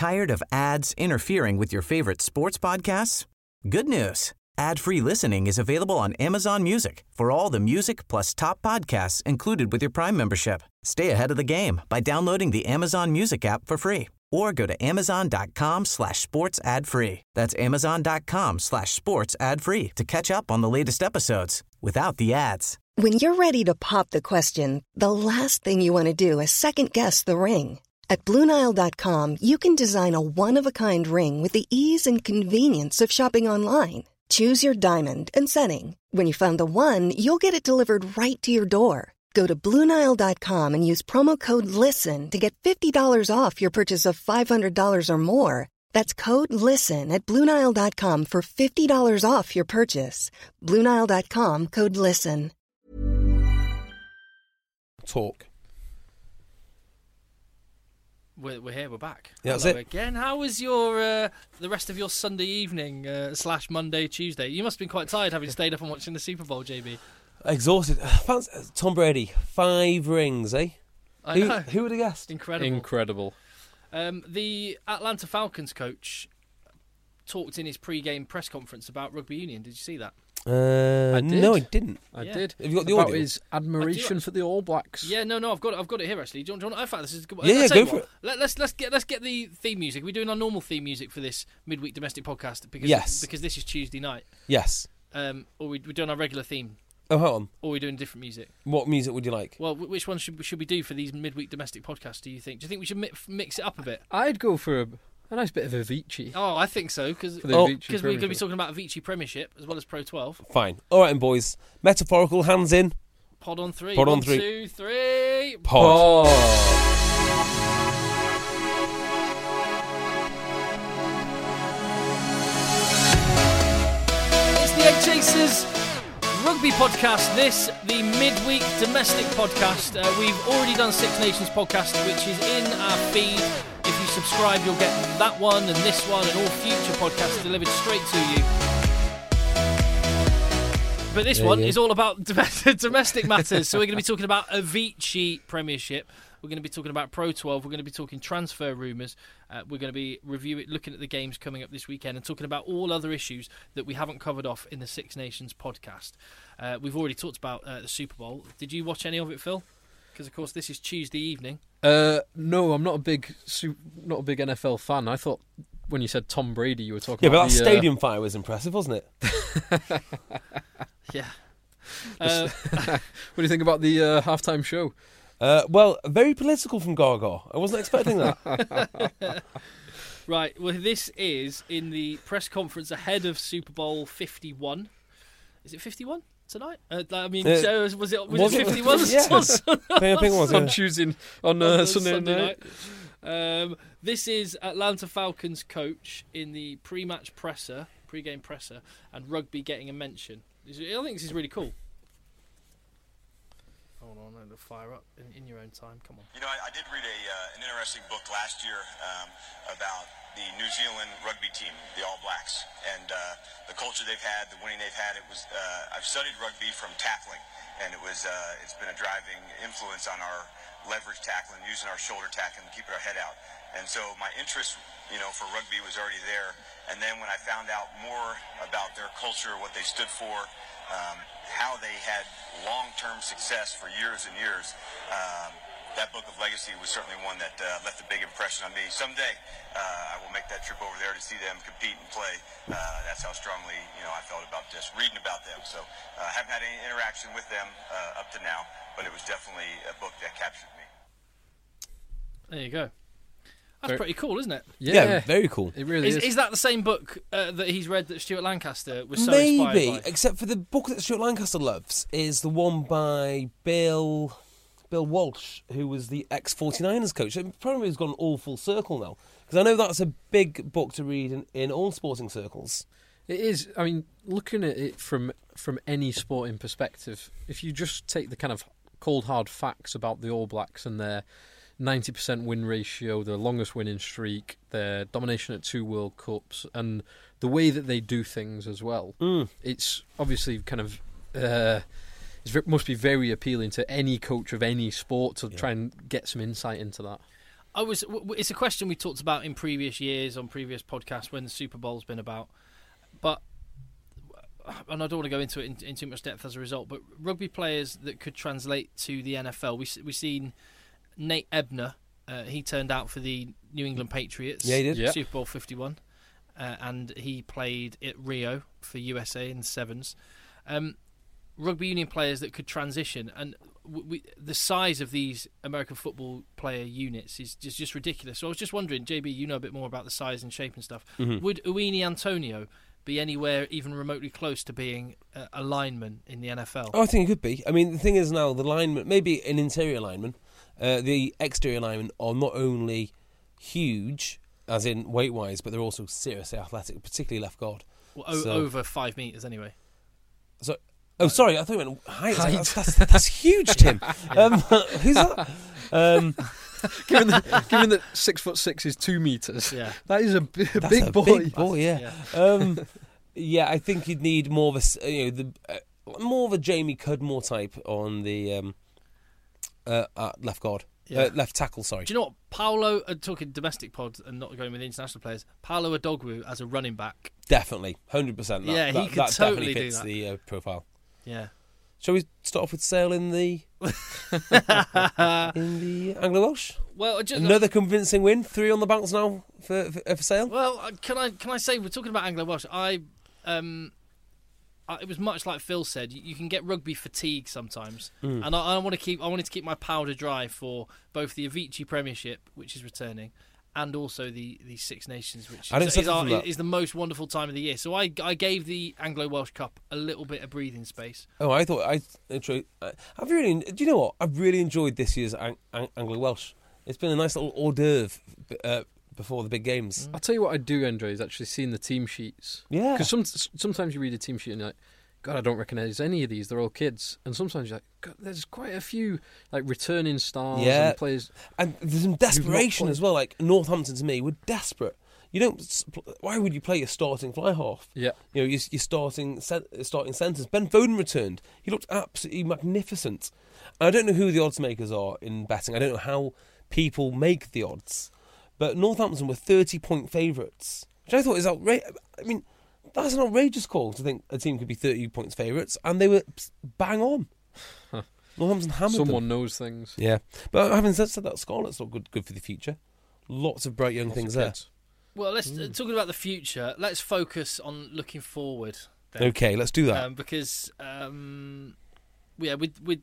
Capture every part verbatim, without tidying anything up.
Tired of ads interfering with your favorite sports podcasts? Good news. Ad-free listening is available on Amazon Music for all the music plus top podcasts included with your Prime membership. Stay ahead of the game by downloading the Amazon Music app for free or go to amazon.com slash sports ad free. That's amazon.com slash sports ad free to catch up on the latest episodes without the ads. When you're ready to pop the question, the last thing you want to do is second-guess the ring. At Blue Nile dot com, you can design a one-of-a-kind ring with the ease and convenience of shopping online. Choose your diamond and setting. When you find the one, you'll get it delivered right to your door. Go to Blue Nile dot com and use promo code LISTEN to get fifty dollars off your purchase of five hundred dollars or more. That's code LISTEN at Blue Nile dot com for fifty dollars off your purchase. Blue Nile dot com, code LISTEN. Talk. We're, we're here, we're back. Yeah, that's Hello it. again. How was your uh, the rest of your Sunday evening uh, slash Monday, Tuesday? You must have been quite tired having stayed up and watching the Super Bowl, J B. Exhausted. Fancy- Tom Brady, five rings, eh? I who, know. Who would have guessed? Incredible. Incredible. Um, the Atlanta Falcons coach talked in his pre-game press conference about rugby union. Did you see that? Uh, I did. No, I didn't. I Yeah. did. Have you got the About audio? his admiration for the All Blacks. Yeah, no, no, I've got it. I've got it here actually. Do you want, do you want, in fact, this is a good. Yeah, I'll yeah, tell you go for what, it. Let, let's let's get let's get the theme music. We're doing our normal theme music for this midweek domestic podcast because Yes. because this is Tuesday night. Yes. Um, or we, we're doing our regular theme, Oh, hold on. or we're doing different music. What music would you like? Well, wh- which one should should we do for these midweek domestic podcasts? Do you think? Do you think we should mi- mix it up a bit? I'd go for a, a nice bit of Avicii. Oh, I think so because For the Oh, Avicii we're going to be Premiership. talking about Avicii Premiership as well as Pro twelve. Fine. All right, then, boys. Metaphorical, hands in. Pod on three. Pod on One, three. two, three. Pod. It's the Egg Chasers Rugby Podcast. This, the midweek domestic podcast. Uh, we've already done Six Nations podcast, which is in our feed. If you subscribe, you'll get that one and this one and all future podcasts delivered straight to you. But this There one you go. is all about dom- domestic matters. So we're going to be talking about Avicii Premiership. We're going to be talking about Pro twelve. We're going to be talking transfer rumours. Uh, we're going to be reviewing, looking at the games coming up this weekend and talking about all other issues that we haven't covered off in the Six Nations podcast. Uh, we've already talked about uh, the Super Bowl. Did you watch any of it, Phil? Because, of course, this is Tuesday evening. Uh, no, I'm not a big, su- not a big N F L fan. I thought when you said Tom Brady, you were talking Yeah, but about that the, uh, stadium fire was impressive, wasn't it? Yeah. Uh, what do you think about the uh, halftime show? Uh, well, very political from Gaga. I wasn't expecting that. right, well, this is in the press conference ahead of Super Bowl fifty-one. Is it fifty-one tonight? Uh, I mean, Uh, so was it was, was it it? fifty-one? Yes. I think it was, On yeah. Tuesday, on, uh, Sunday, night. Um, this is Atlanta Falcons coach in the pre-match presser, pre-game presser, and rugby getting a mention. I think this is really cool. Hold on, let it fire up in, in your own time. Come on. You know, I, I did read a uh, an interesting book last year um, about the New Zealand rugby team, the All Blacks, and uh, the culture they've had, the winning they've had. It was uh, I've studied rugby from tackling, and it was uh, it's been a driving influence on our leverage tackling, using our shoulder tackling to keep our head out. And so my interest, you know, for rugby was already there. And then when I found out more about their culture, what they stood for, um, how they had long-term success for years and years, um, that book of legacy was certainly one that uh, left a big impression on me. Someday uh, I will make that trip over there to see them compete and play. Uh, that's how strongly, you know, I felt about just reading about them. So I uh, haven't had any interaction with them uh, up to now, but it was definitely a book that captured me. There you go. That's Very- pretty cool, isn't it? Yeah, Yeah, very cool. It really Is, is. is that the same book uh, that he's read that Stuart Lancaster was so inspired Maybe, by? except for the book that Stuart Lancaster loves is the one by Bill Bill Walsh, who was the ex forty-niners coach. It probably has gone all full circle now, because I know that's a big book to read in, in all sporting circles. It is. I mean, looking at it from from any sporting perspective, if you just take the kind of cold hard facts about the All Blacks and their ninety percent win ratio, their longest winning streak, their domination at two World Cups, and the way that they do things as well, Mm. it's obviously kind of uh, it must be very appealing to any coach of any sport to Yeah. try and get some insight into that. I was. W- it's a question we talked about in previous years on previous podcasts when the Super Bowl's been about, but and I don't want to go into it in, in too much depth as a result. But rugby players that could translate to the N F L, we we seen Nate Ebner. Uh, he turned out for the New England Patriots. Yeah, he did. Super Bowl fifty-one, uh, and he played at Rio for U S A in the sevens. Um, rugby union players that could transition, and w- we, the size of these American football player units is just, just ridiculous. So I was just wondering, J B, you know a bit more about the size and shape and stuff. Mm-hmm. Would Uini Antonio be anywhere even remotely close to being a, a lineman in the N F L? Oh, I think it could be. I mean, the thing is now, the lineman, maybe an interior lineman, uh, the exterior linemen are not only huge, as in weight-wise, but they're also seriously athletic, particularly left guard. Well, o- so- over five metres anyway. So, oh, sorry, I thought you meant height. That's, that's, that's huge, Tim. Um, who's that? Um, given, that, given that six foot six is two meters, Yeah. that is a, b- a that's big a boy. Big boy, yeah. Um, yeah, I think you'd need more of a, s- you know, the uh, more of a Jamie Cudmore type on the um, uh, uh, left guard, Yeah. uh, left tackle. Sorry. Do you know what? Paolo, uh, talking domestic pod and not going with international players, Paolo Adogwu as a running back. Definitely, hundred percent. Yeah, he that, could that totally definitely do fits that. the uh, profile. Yeah. Shall we start off with Sale in the in the Anglo Welsh? Well, just, Another convincing win, three on the bounce now for for, uh, for Sale. Well, uh, can I can I say we're talking about Anglo Welsh? I um, I, it was much like Phil said. You, you can get rugby fatigue sometimes, Mm. and I, I want to keep I wanted to keep my powder dry for both the Avicii Premiership, which is returning, and also the, the Six Nations, which I didn't is, is, suffer our, from that. is the most wonderful time of the year. So I I gave the Anglo Welsh Cup a little bit of breathing space. Oh, I thought I enjoyed. I've really. Do you know what? I've really enjoyed this year's Ang- Ang- Anglo Welsh. It's been a nice little hors d'oeuvre uh, before the big games. I'll tell you what I do enjoy is actually seeing the team sheets. Yeah. Because some, sometimes you read a team sheet and you're like, God, I don't recognise any of these. They're all kids. And sometimes you're like, God, there's quite a few like returning stars Yeah. and players. And there's some desperation played. as well. Like Northampton to me were desperate. You don't. Why would you play your starting fly half? Yeah. You know, your, your starting cent- starting centres. Ben Foden returned. He looked absolutely magnificent. And I don't know who the odds makers are in betting. I don't know how people make the odds. But Northampton were thirty point favourites, which I thought is outrageous. I mean, that's an outrageous call to think a team could be thirty points favourites, and they were bang on. Northampton hammered them. Someone knows things. Yeah, but having said that, Scarlet's not good good for the future. Lots of bright young Lots things of there. kids. Well, let's uh, talking about the future. Let's focus on looking forward. Then. Okay, let's do that. Um, because um, yeah, with with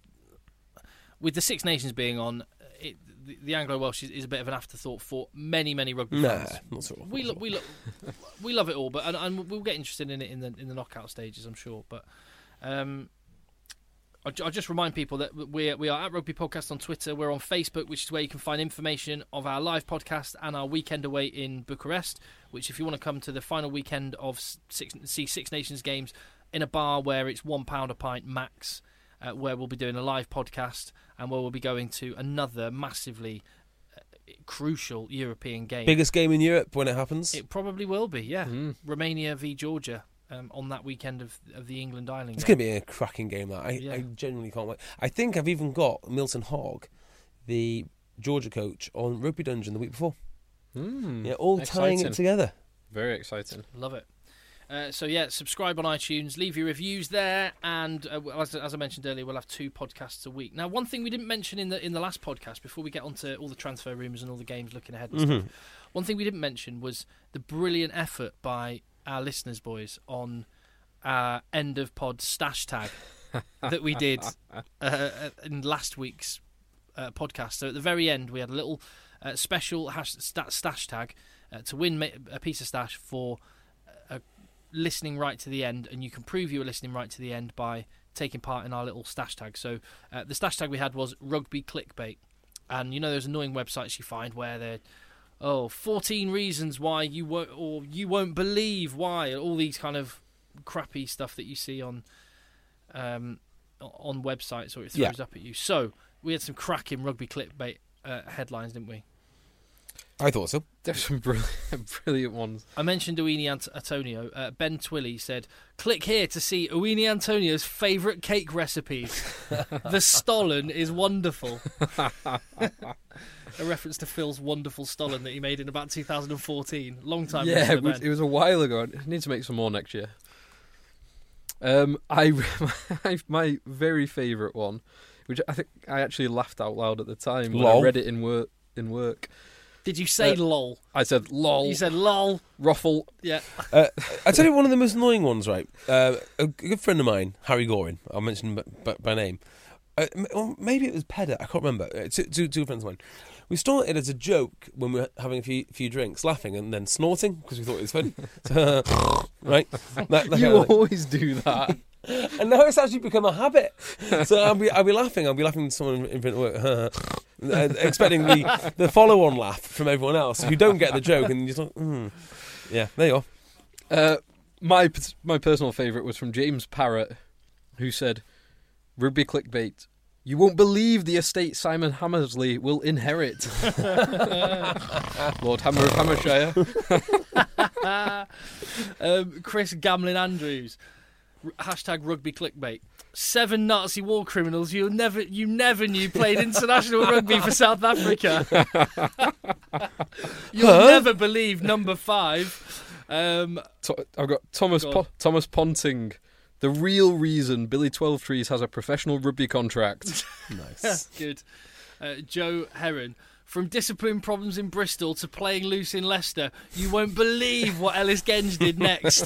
with the Six Nations being on, it, the, the Anglo Welsh is, is a bit of an afterthought for many many rugby nah, fans. not so. We lo- we lo- we love it all, but and, and we'll get interested in it in the in the knockout stages, I'm sure. But um, I'll, I'll just remind people that we we are at Rugby Podcast on Twitter. We're on Facebook, which is where you can find information of our live podcast and our weekend away in Bucharest. Which, if you want to come to the final weekend of six, see Six Nations games in a bar where it's one pound a pint max, uh, where we'll be doing a live podcast and where we'll be going to another massively uh, crucial European game. Biggest game in Europe when it happens. It probably will be, yeah. Mm. Romania v Georgia um, on that weekend of of the England Ireland It's game. going to be a cracking game. That I, Yeah. I genuinely can't wait. I think I've even got Milton Hogg, the Georgia coach, on Rugby Dungeon the week before. Mm. Yeah, all tying Exciting. it together. Very exciting. Love it. Uh, so yeah, subscribe on iTunes, leave your reviews there, and uh, as, as I mentioned earlier, we'll have two podcasts a week. Now, one thing we didn't mention in the in the last podcast, before we get onto all the transfer rumours and all the games looking ahead and Mhm. stuff, one thing we didn't mention was the brilliant effort by our listeners, boys, on our end of pod stash tag that we did uh, in last week's uh, podcast. So at the very end, we had a little uh, special hash, stat, stash tag uh, to win ma- a piece of stash for uh, listening right to the end, and you can prove you were listening right to the end by taking part in our little stash tag. So uh, the stash tag we had was rugby clickbait, and you know those annoying websites you find where they're oh fourteen reasons why you won't, or you won't believe why, all these kind of crappy stuff that you see on um, on websites, or it throws Yeah. up at you. So we had some cracking rugby clickbait uh, headlines, didn't we? I thought so. There's some brilliant, brilliant ones. I mentioned Uini Ant- Antonio. Uh, Ben Twilly said, "Click here to see Uini Antonio's favourite cake recipes. The Stollen is wonderful." A reference to Phil's wonderful Stollen that he made in about two thousand fourteen. Long time ago. Yeah, it was, it was a while ago. I need to make some more next year. Um, I my, my very favourite one, which I think I actually laughed out loud at the time when Lol. I read it in work. In work, Did you say Uh, lol? I said lol. You said lol. Ruffle. Yeah. Uh, I tell you one of the most annoying ones, right? Uh, a good friend of mine, Harry Gorin, I'll mention him by, by name. Uh, m- or maybe it was Pedder, I can't remember. Uh, two, two, two friends of mine. We started as a joke when we were having a few, few drinks, laughing and then snorting because we thought it was funny. So, right? That, that You kind of thing. always do that. And now it's actually become a habit. So I'll be, I'll be laughing. I'll be laughing to someone in front of work, uh, expecting the, the follow-on laugh from everyone else who don't get the joke, and you're just like, hmm. Yeah, there you are. Uh, my my personal favourite was from James Parrott, who said, "Rugby clickbait. You won't believe the estate Simon Hammersley will inherit." Lord Hammer of Hammershire. um, Chris Gamlin Andrews. R- hashtag rugby clickbait. Seven Nazi war criminals you never you never knew played international rugby for South Africa. You'll Huh? never believe number five. Um, To- I've got Thomas Go on. po- Thomas Ponting. The real reason Billy Twelvetrees has a professional rugby contract. Nice. good. Uh, Joe Heron. From discipline problems in Bristol to playing loose in Leicester, you won't believe what Ellis Genge did next.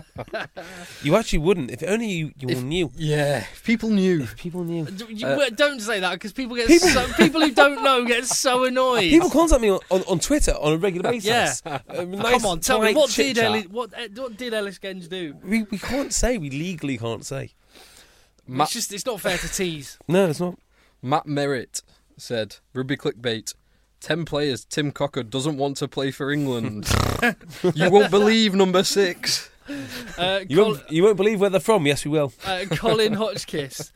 You actually wouldn't. If only you, you all knew. Yeah, if people knew. People knew. D- you- Uh, don't say that because people get People- so, people who don't know get so annoyed. People contact me on, on, on Twitter on a regular basis. Yeah. Uh, nice, Come on, tell me polite what did chit-chat. Ellis, what, uh, what did Ellis Genge do? We, we can't say. We legally can't say. Matt, It's just it's not fair to tease. No, it's not. Matt Merritt said, "Rugby clickbait. Ten players Tim Cocker doesn't want to play for England. You won't believe number six." Uh, You Col- won't, you won't believe where they're from. Yes, we will. uh, Colin Hotchkiss.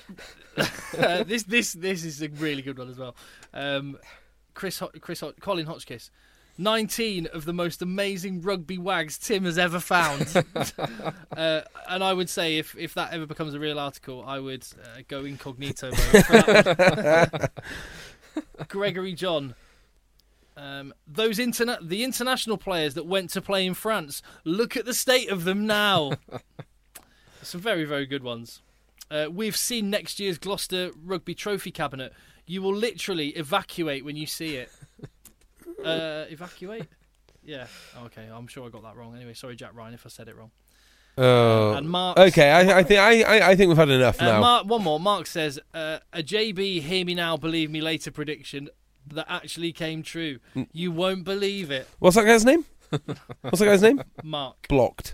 uh, this this this is a really good one as well. Um, Chris Ho- Chris Ho- Colin Hotchkiss. Nineteen of the most amazing rugby wags Tim has ever found. uh, and I would say if, if that ever becomes a real article, I would uh, go incognito mode for that one. Gregory John. Um, those interna- the international players that went to play in France. Look at the state of them now. Some very, very good ones. Uh, we've seen next year's Gloucester Rugby Trophy cabinet. You will literally evacuate when you see it. Uh, evacuate? Yeah. Okay, I'm sure I got that wrong. Anyway, sorry, Jack Ryan, if I said it wrong. Oh. And Mark. Okay, I, I think I, I, I think we've had enough Uh, now. Mark, one more. Mark says, uh, a J B hear me now, believe me later prediction that actually came true. You won't believe it. What's that guy's name? What's that guy's name? Mark. Blocked.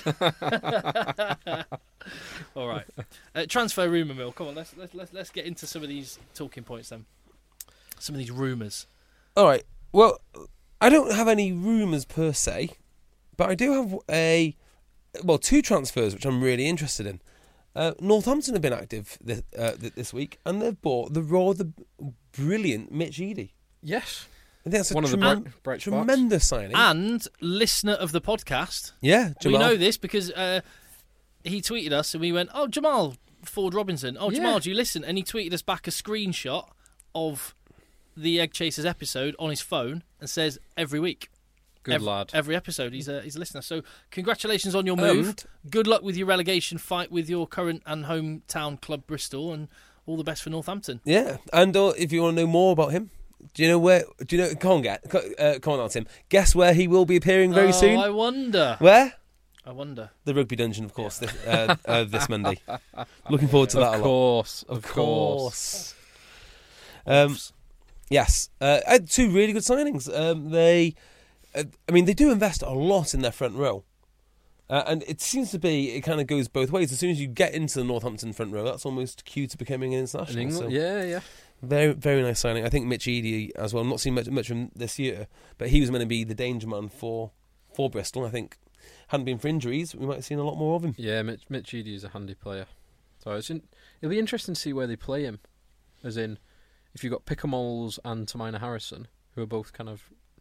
All right. Uh, transfer rumour mill. Come on, let's, let's let's let's get into some of these talking points then. Some of these rumours. All right. Well, I don't have any rumours per se, but I do have a well two transfers which I'm really interested in. Uh, Northampton have been active this, uh, th- this week, and they've bought the rather brilliant Mitch Eadie. Yes. I think that's a One of the tremen- bright, bright spots. tremendous signing. And listener of the podcast. yeah, Jamal. We know this because uh, he tweeted us and we went, oh, Jamal Ford Robinson. Oh, Yeah. Jamal, do you listen? And he tweeted us back a screenshot of the Egg Chasers episode on his phone and says, every week. Good every, lad. Every episode, he's a, he's a listener. So congratulations on your move. And- Good luck with your relegation fight with your current and hometown club, Bristol, and all the best for Northampton. Yeah, and uh, if you want to know more about him, do you know where? Do you know? Come on, get. Uh, come on, now, Tim. Guess where he will be appearing very oh, soon. I wonder. Where? I wonder. The Rugby Dungeon, of course, this, uh, uh, this Monday. Looking forward to that Of a lot. course. Of course. Um, yes, uh, I had two really good signings. Um, they, uh, I mean, they do invest a lot in their front row, uh, and it seems to be it kind of goes both ways. As soon as you get into the Northampton front row, that's almost cue to becoming an In international. England, so yeah, yeah. very, very nice signing. I think Mitch Eadie as well. I'm not seen much, much from this year, but he was meant to be the danger man for for Bristol. I think hadn't been for injuries, we might have seen a lot more of him. Yeah, Mitch, Mitch Eadie is a handy player. So it's in, it'll be interesting to see where they play him. As in, if you've got Pickamoles and Tamina Harrison, who are both kind of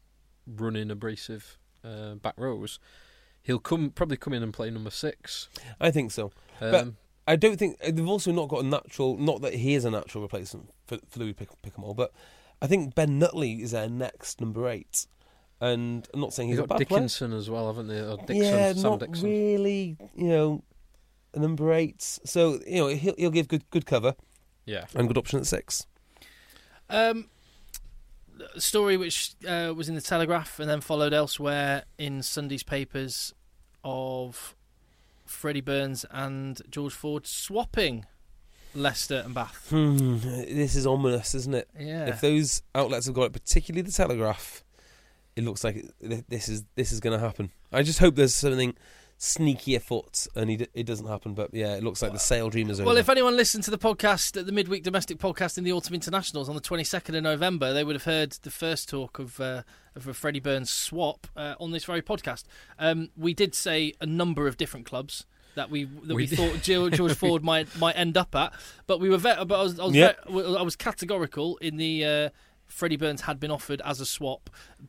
running abrasive uh, back rows, he'll come probably come in and play number six. I think so. Um, but I don't think they've also not got a natural. Not that he is a natural replacement for, for Louis Pick, Pickamore, but I think Ben Nutley is their next number eight. And I'm not saying he's You've a got bad Dickinson player. as well, haven't they? Or Dixon, yeah, Sam not Dixon. really. You know, a number eight. So you know he'll, he'll give good good cover. Yeah, and good option at six. Um, a story which uh, was in the Telegraph and then followed elsewhere in Sunday's papers of Freddie Burns and George Ford swapping Leicester and Bath. Hmm, this is ominous, isn't it? Yeah. If those outlets have got it, particularly the Telegraph, it looks like this is this is going to happen. I just hope there's something sneaky afoot and it, it doesn't happen. But yeah, it looks like the sale dream is over. Well, if anyone listened to the podcast, the midweek domestic podcast in the Autumn Internationals on the twenty-second of November, they would have heard the first talk of uh, of a Freddie Burns swap uh, on this very podcast. Um, we did say a number of different clubs that we that we, We thought George, George Ford might might end up at, but we were ve- but I was I was, Yep. ve- I was categorical in the. Uh, Freddie Burns had been offered as a swap.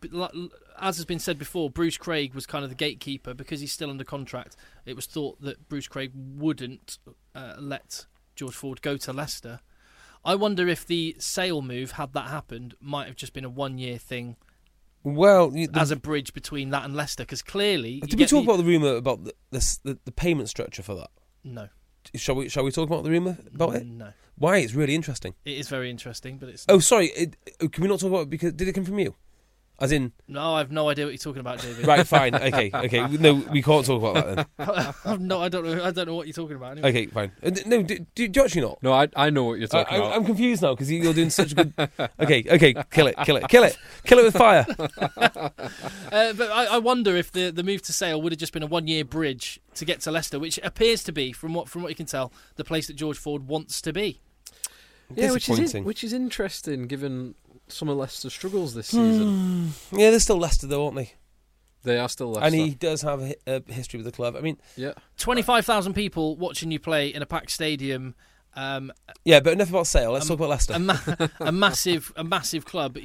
As has been said before, Bruce Craig was kind of the gatekeeper because he's still under contract. It was thought that Bruce Craig wouldn't uh, let George Ford go to Leicester. I wonder if the sale move, had that happened, might have just been a one-year thing well, you, the, as a bridge between that and Leicester, because clearly... did we talk about the rumour about the, this, the the payment structure for that? No. Shall we? Shall we talk about the rumour about it? No. Why? It's really interesting. It is very interesting, but it's... Oh, sorry. It, can we not talk about it because did it come from you? As in, No, I have no idea what you're talking about, David. right? Fine. Okay. Okay. No, we can't talk about that then. no, I don't know. I don't know what you're talking about. Anyway. Okay. Fine. Uh, No, do, do, do you actually not? no, I I know what you're talking I, about. I'm confused now because you're doing such a good. Okay. Okay. Kill it. Kill it. Kill it. Kill it with fire. Uh, but I, I wonder if the, the move to Sale would have just been a one year bridge to get to Leicester, which appears to be, from what from what you can tell, the place that George Ford wants to be. yeah, which is Disappointing. in, which is interesting given some of Leicester's struggles this season. Yeah, they're still Leicester though, aren't they? They are still Leicester. And he does have a, hi- a history with the club. I mean, yeah. Twenty-five thousand people watching you play in a packed stadium. Um, yeah, but enough about Sale. Let's Um, talk about Leicester. a, ma- a massive, a massive club.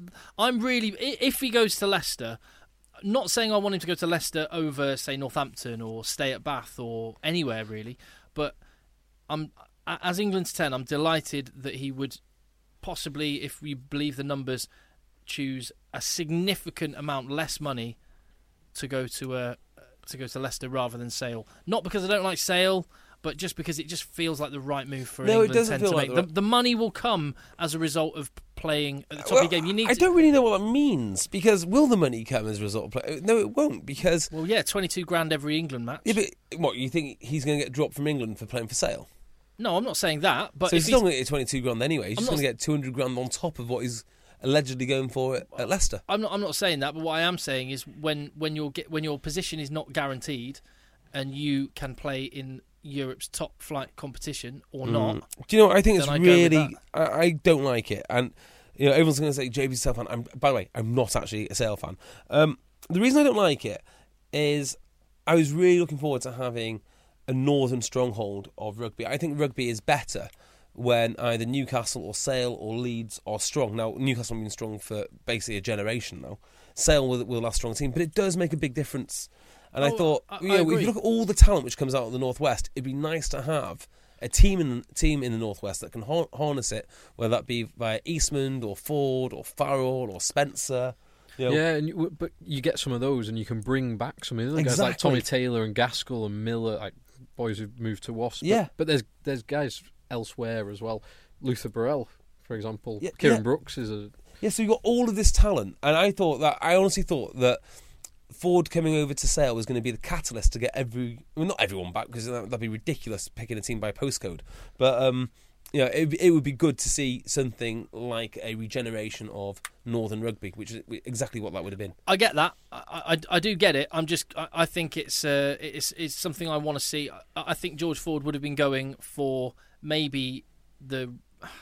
I'm really, i- if he goes to Leicester, not saying I want him to go to Leicester over, say, Northampton or stay at Bath or anywhere really, but I'm as England's ten, I'm delighted that he would possibly, if we believe the numbers, choose a significant amount less money to go to a to go to Leicester rather than Sale. Not because I don't like Sale, but just because it just feels like the right move for an No, it England doesn't ten feel to like make. the The, right- the money will come as a result of playing at the top Well, of the game. You need I to, don't really know what that means because will the money come as a result of play? No, it won't because. Well, yeah, twenty-two grand every England match. Yeah, but what you think he's going to get dropped from England for playing for Sale? No, I'm not saying that. But so if he's still going to get twenty-two grand anyway. He's I'm just not- going to get two hundred grand on top of what he's allegedly going for at, at Leicester. I'm not. I'm not saying that. But what I am saying is when when your get when your position is not guaranteed, and you can play in Europe's top flight competition or not. Do you know what I think? It's Then I go with really. I, I don't like it, and you know everyone's going to say J B's a Sale fan. I'm, by the way, I'm not actually a Sale fan. Um, the reason I don't like it is I was really looking forward to having a northern stronghold of rugby. I think rugby is better when either Newcastle or Sale or Leeds are strong. Now, Newcastle have been strong for basically a generation now. Sale will, will last strong team, but it does make a big difference. And I Oh, thought, I- I you know, if agree. you look at all the talent which comes out of the Northwest, it'd be nice to have a team in team in the Northwest that can har- harness it, whether that be via Eastman or Ford or Farrell or Spencer. You know, Yeah, and you, but you get some of those, and you can bring back some of the other guys like Exactly. Tommy Taylor and Gaskell and Miller, like boys who've moved to Wasps. Yeah. but, but there's there's guys elsewhere as well. Luther Burrell, for example. Yeah, Kieran yeah. Brooks is a Yeah, so you got all of this talent, and I thought that I honestly thought that Ford coming over to Sale was going to be the catalyst to get every, well, not everyone back because that, that'd be ridiculous picking a team by postcode, but um, you know, it, it would be good to see something like a regeneration of Northern rugby, which is exactly what that would have been. I get that. I, I, I do get it. I'm just. I, I think it's uh, it's it's something I want to see. I, I think George Ford would have been going for maybe the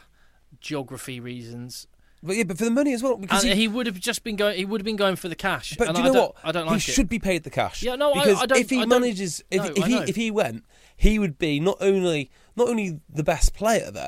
geography reasons. But yeah, but for the money as well, because And he, he would have just been going. He would have been going for the cash. But and do I you know don't, what? I don't he like it. should be paid the cash. Yeah, no, I- because I don't- if he I don't- manages, if, no, if I he know. if he went, he would be not only not only the best player there,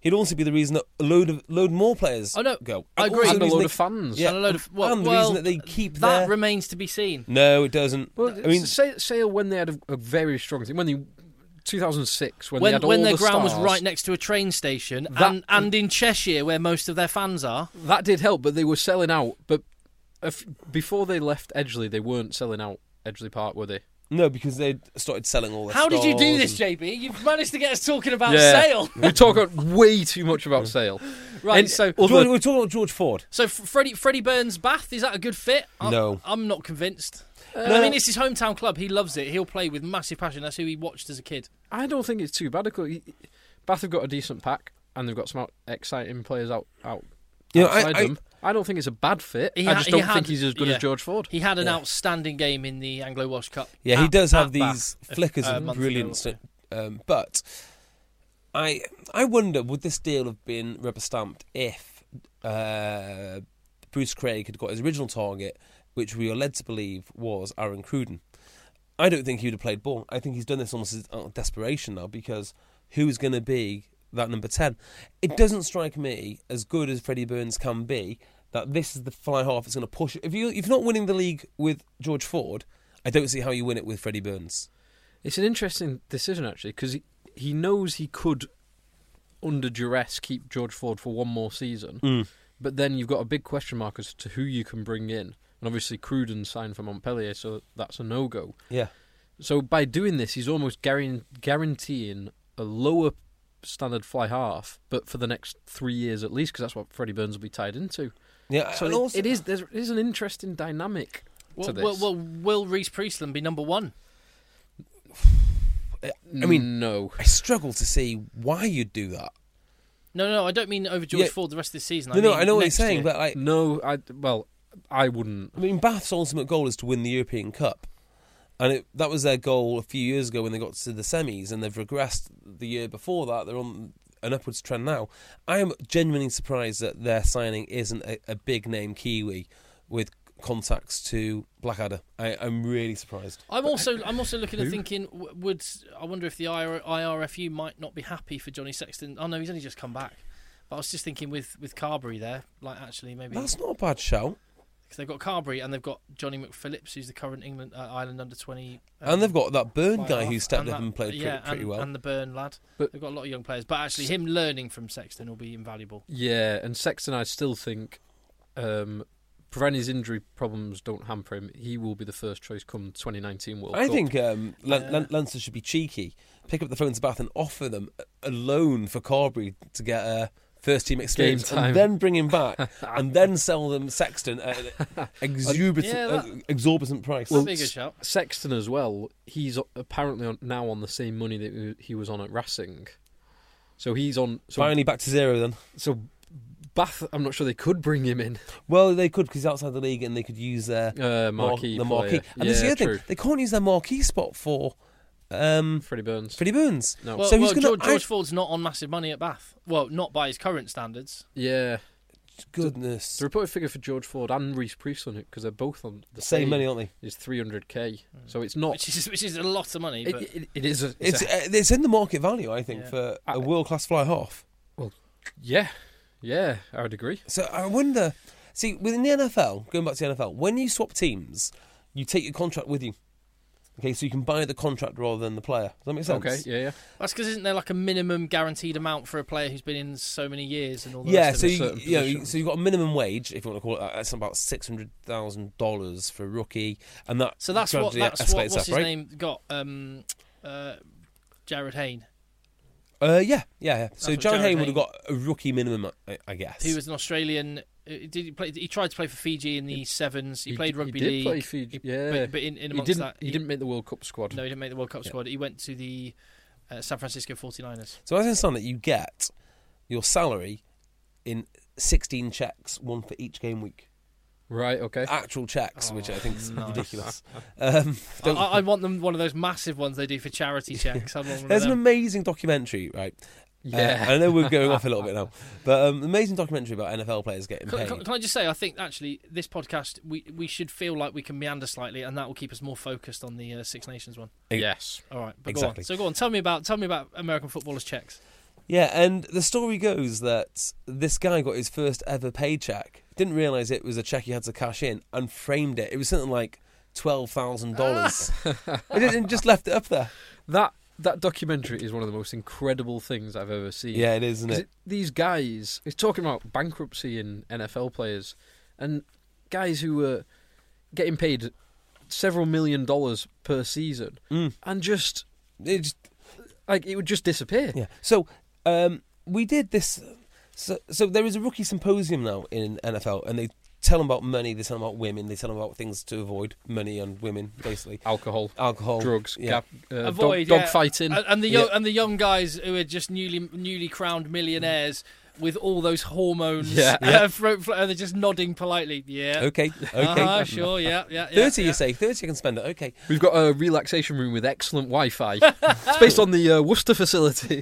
He'd also be the reason that a load of load more players Oh, no, go. I And agree. also And the a reason load they- of fans. Yeah, And a load of- well- and the well, reason that they keep That their... remains to be seen. No, it doesn't. Well, I mean, Sale, Sale when they had a, a very strong team, when they two thousand six, when, they When had when all their the ground was stars, right next to a train station, That- and and in Cheshire where most of their fans are. that did help, but they were selling out. But if, before they left Edgeley, they weren't selling out Edgeley Park, were they? no, because they started selling all their How did you do stars this, and- J B? You've managed to get us talking about Yeah. Sale. We talk way too much about Sale. Right, And so other- George, we're talking about George Ford. so F- Freddie Freddie Burns Bath, is that a good fit? I'm, No. I'm not convinced. I mean, it's his hometown club. He loves it. He'll play with massive passion. That's who he watched as a kid. I don't think it's too bad. Bath have got a decent pack, and they've got some out, exciting players out out You know, I- outside I- them. I don't think it's a bad fit. He I ha- just he don't had- think he's as good yeah. as George Ford. He had an Yeah. outstanding game in the Anglo-Welsh Cup. Yeah, he at- does have at these Bath flickers a of month ago brilliance. or so. Um, but I I wonder, would this deal have been rubber stamped if uh, Bruce Craig had got his original target, which we are led to believe was Aaron Cruden? I don't think he would have played ball. I think he's done this almost out of desperation now, because who's going to be that number ten? It doesn't strike me, as good as Freddie Burns can be, that this is the fly half that's going to push. If, you, if you're not winning the league with George Ford, I don't see how you win it with Freddie Burns. It's an interesting decision, actually, because he, he knows he could, under duress, keep George Ford for one more season. Mm. But then you've got a big question mark as to who you can bring in. And obviously Cruden signed for Montpellier, so that's a no-go. Yeah. So by doing this, he's almost guaran- guaranteeing a lower standard fly half, but for the next three years at least, because that's what Freddie Burns will be tied into. Yeah, So and it, also, it is there is an interesting dynamic Well, to this. well, well, will Reece Priestland be number one? I mean, no. I struggle to see why you'd do that. No, no, I don't mean over George Yeah. Ford the rest of the season. No, I no, mean I know what you're next saying, year. but like, No, I well, I wouldn't. I mean, Bath's ultimate goal is to win the European Cup, and it, that was their goal a few years ago when they got to the semis, and they've regressed the year before that. They're on an upwards trend now. I am genuinely surprised that their signing isn't a, a big name Kiwi with contacts to Blackadder. I, I'm really surprised. I'm also I'm also looking at Who? thinking, w- would I wonder if the I R F U might not be happy for Johnny Sexton? Oh no, he's only just come back. But I was just thinking with with Carberry there, like actually maybe That's not a bad shout. because they've got Carberry and they've got Johnny McPhillips, who's the current England uh, Ireland under twenty, um, And they've got that Burn fly guy half, who stepped up that- and played yeah, pretty, pretty and, well. and the Burn lad. But- They've got a lot of young players, but actually him learning from Sexton will be invaluable. Yeah, and Sexton, I still think, um, providing his injury problems don't hamper him, he will be the first choice come twenty nineteen World I Cup. think um, Lan- Yeah. Lan- Leinster should be cheeky, pick up the phone to Bath and offer them a- a loan for Carberry to get a first team experience, time. and then bring him back, and then sell them Sexton at an exorbitant, Yeah, that- uh, exorbitant price. That'd be a good shout. Sexton as well, he's apparently on, now on the same money that he was on at Racing. So he's on... So, Finally back to zero then. so Bath, I'm not sure they could bring him in. Well, they could, because he's outside the league, and they could use their Uh, marquee the marquee. player. And this is the Yeah, other true. thing, they can't use their marquee spot for um, Freddie Burns. Freddie Burns. No. Well, So who's well, gonna- George, George I- Ford's not on massive money at Bath. Well, not by his current standards. Yeah. Goodness. The reported figure for George Ford and Reece Priestland, because they're both on the Same same, money, aren't they? is three hundred k. So it's not... Which is which is a lot of money. It, But it, it is a... It's It's, a, uh, it's in the market value, I think, Yeah. for I- a world class fly half. yeah. Yeah, I would agree. So I wonder. See, within the N F L, going back to the N F L, when you swap teams, you take your contract with you. Okay, so you can buy the contract rather than the player. Does that make sense? Okay, yeah, yeah. that's because isn't there like a minimum guaranteed amount for a player who's been in so many years and all the Yeah, rest so of it? you, certain you know, you- positions. so you've got a minimum wage, if you want to call it that. That's about six hundred thousand dollars for a rookie, and that So that's what gradually that's what escalates what's up, his right? name got um, uh, Jared Hayne, Uh, yeah, yeah, yeah. So what Jared Jared Hayne would have Hayne- got a rookie minimum, I, I guess. who was an Australian. uh, Did he play? He tried to play for Fiji in the sevens. He, played d- rugby he did league. play Fiji, He- yeah. but, but in, in He amongst didn't, that, he didn't make the World Cup squad. No, he didn't make the World Cup Yeah. squad. He went to the uh, San Francisco forty-niners. So as I understand it, you get your salary in sixteen checks, one for each game week. Right, okay. Actual checks, which I think is nice. ridiculous. Um, I, don't- I I want them one of those massive ones they do for charity checks. I want one of There's an them. amazing documentary, right? Yeah. Uh, I know we're going off a little bit now, but um, amazing documentary about N F L players getting Can, paid. can, can I just say, I think actually this podcast we, we should feel like we can meander slightly, and that will keep us more focused on the uh, Six Nations one. Yes. All right, but Exactly. go on. So go on. Tell me about tell me about American footballers' checks. Yeah, and the story goes that this guy got his first ever paycheck, didn't realise it was a check he had to cash in, and framed it. It was something like twelve thousand dollars. And just left it up there. That that documentary is one of the most incredible things I've ever seen. Yeah, it is, isn't it? it? These guys, it's talking about bankruptcy in N F L players, and guys who were getting paid several million dollars per season, Mm. and just, It just like, it would just disappear. Yeah. So um, we did this. So, so there is a rookie symposium now in N F L, and they tell them about money. They tell them about women. They tell them about things to avoid: money and women, basically. Alcohol, Alcohol, drugs, Yeah. gap, uh, Avoid dog, yeah. dog fighting. and, and the young, Yeah. and the young guys who are just newly newly crowned millionaires with all those hormones. Yeah. uh, Yeah. fro- fro- and they're just nodding politely. Yeah. Okay. Okay. Uh-huh, sure. Yeah. Yeah. yeah Thirty, yeah. you say? Thirty, I can spend it. Okay. We've got a relaxation room with excellent Wi-Fi. It's based on the uh, Worcester facility.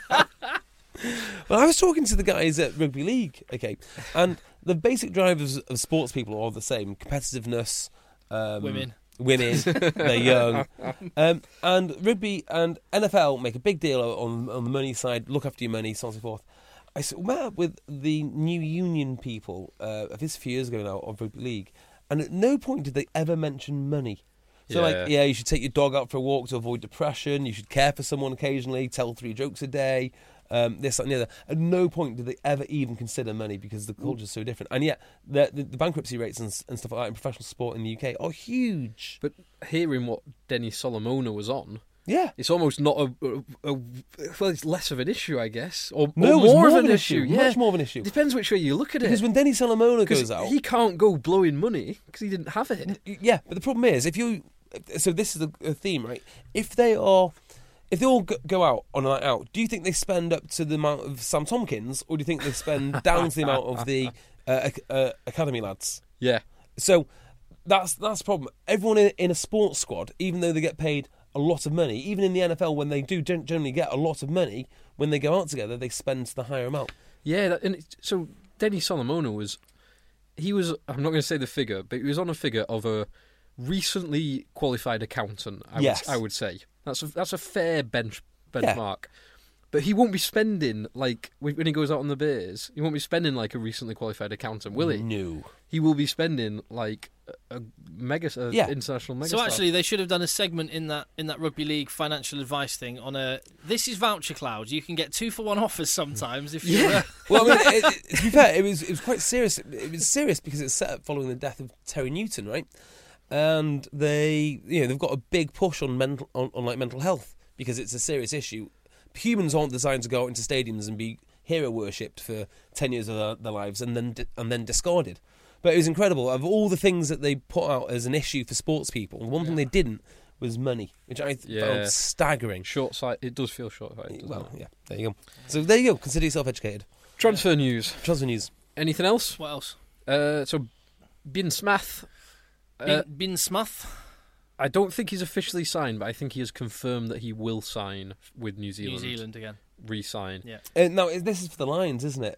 Well, I was talking to the guys at Rugby League, okay, and the basic drivers of sports people are the same: competitiveness, um, Women. women, they're young, um, and rugby and N F L make a big deal on on the money side. Look after your money, so on and so forth. I s- met with the new union people uh, of this a few years ago now of Rugby League, and at no point did they ever mention money. So, Yeah. like, yeah, you should take your dog out for a walk to avoid depression. You should care for someone occasionally. Tell three jokes a day. Um, this, that, and the other. At no point did they ever even consider money because the culture's so different. And yet, the, the, the bankruptcy rates and, and stuff like that in professional sport in the U K are huge. But hearing what Denny Solomona was on, Yeah. it's almost not a, a, a well, it's less of an issue, I guess, or, No, or it's more, of an issue. Yeah, Much more of an issue. depends which way you look at Because it. when Denny Solomona 'Cause goes out, he can't go blowing money because he didn't have it. yeah, but the problem is, if you, so this is a, a theme, right? If they are, if they all go- go out on a night out, do you think they spend up to the amount of Sam Tompkins, or do you think they spend down to the amount of the uh, ac- uh, academy lads? Yeah, So that's that's the problem. Everyone in, in a sports squad, even though they get paid a lot of money, even in the N F L when they do gen- generally get a lot of money, when they go out together, they spend the higher amount. yeah. That, and it, so Denny Solomona was, he was. I'm not going to say the figure, but he was on a figure of a recently qualified accountant. I Yes. would, I would say that's a, that's a fair bench Yeah. benchmark. But he won't be spending like when he goes out on the beers. He won't be spending like a recently qualified accountant, will he? No. He will be spending like a, a mega, a Yeah. international mega. So actually, they should have done a segment in that in that rugby league financial advice thing on a. This is Voucher Cloud. You can get two for one offers sometimes if you. Yeah. Uh, Well, I mean, it, it, to be fair, it was it was quite serious. It was serious because it's set up following the death of Terry Newton, right? And they, you know, they've got a big push on mental on, on like mental health because it's a serious issue. Humans aren't designed to go out into stadiums and be hero worshipped for ten years of their, their lives and then di- and then discarded. But it was incredible. Of all the things that they put out as an issue for sports people, the one thing they didn't was money, which I th- Yeah. found staggering. short sight. It does feel short sighted. Well, yeah, there you go. So there you go. Consider yourself educated. Transfer news. Transfer news. Anything else? what else? Uh, so, Bin Smith. Bin, Uh, Bin Smith. I don't think he's officially signed, but I think he has confirmed that he will sign with New New Zealand. Zealand again. Re-sign. Yeah. Uh, now, this is for the Lions, isn't it?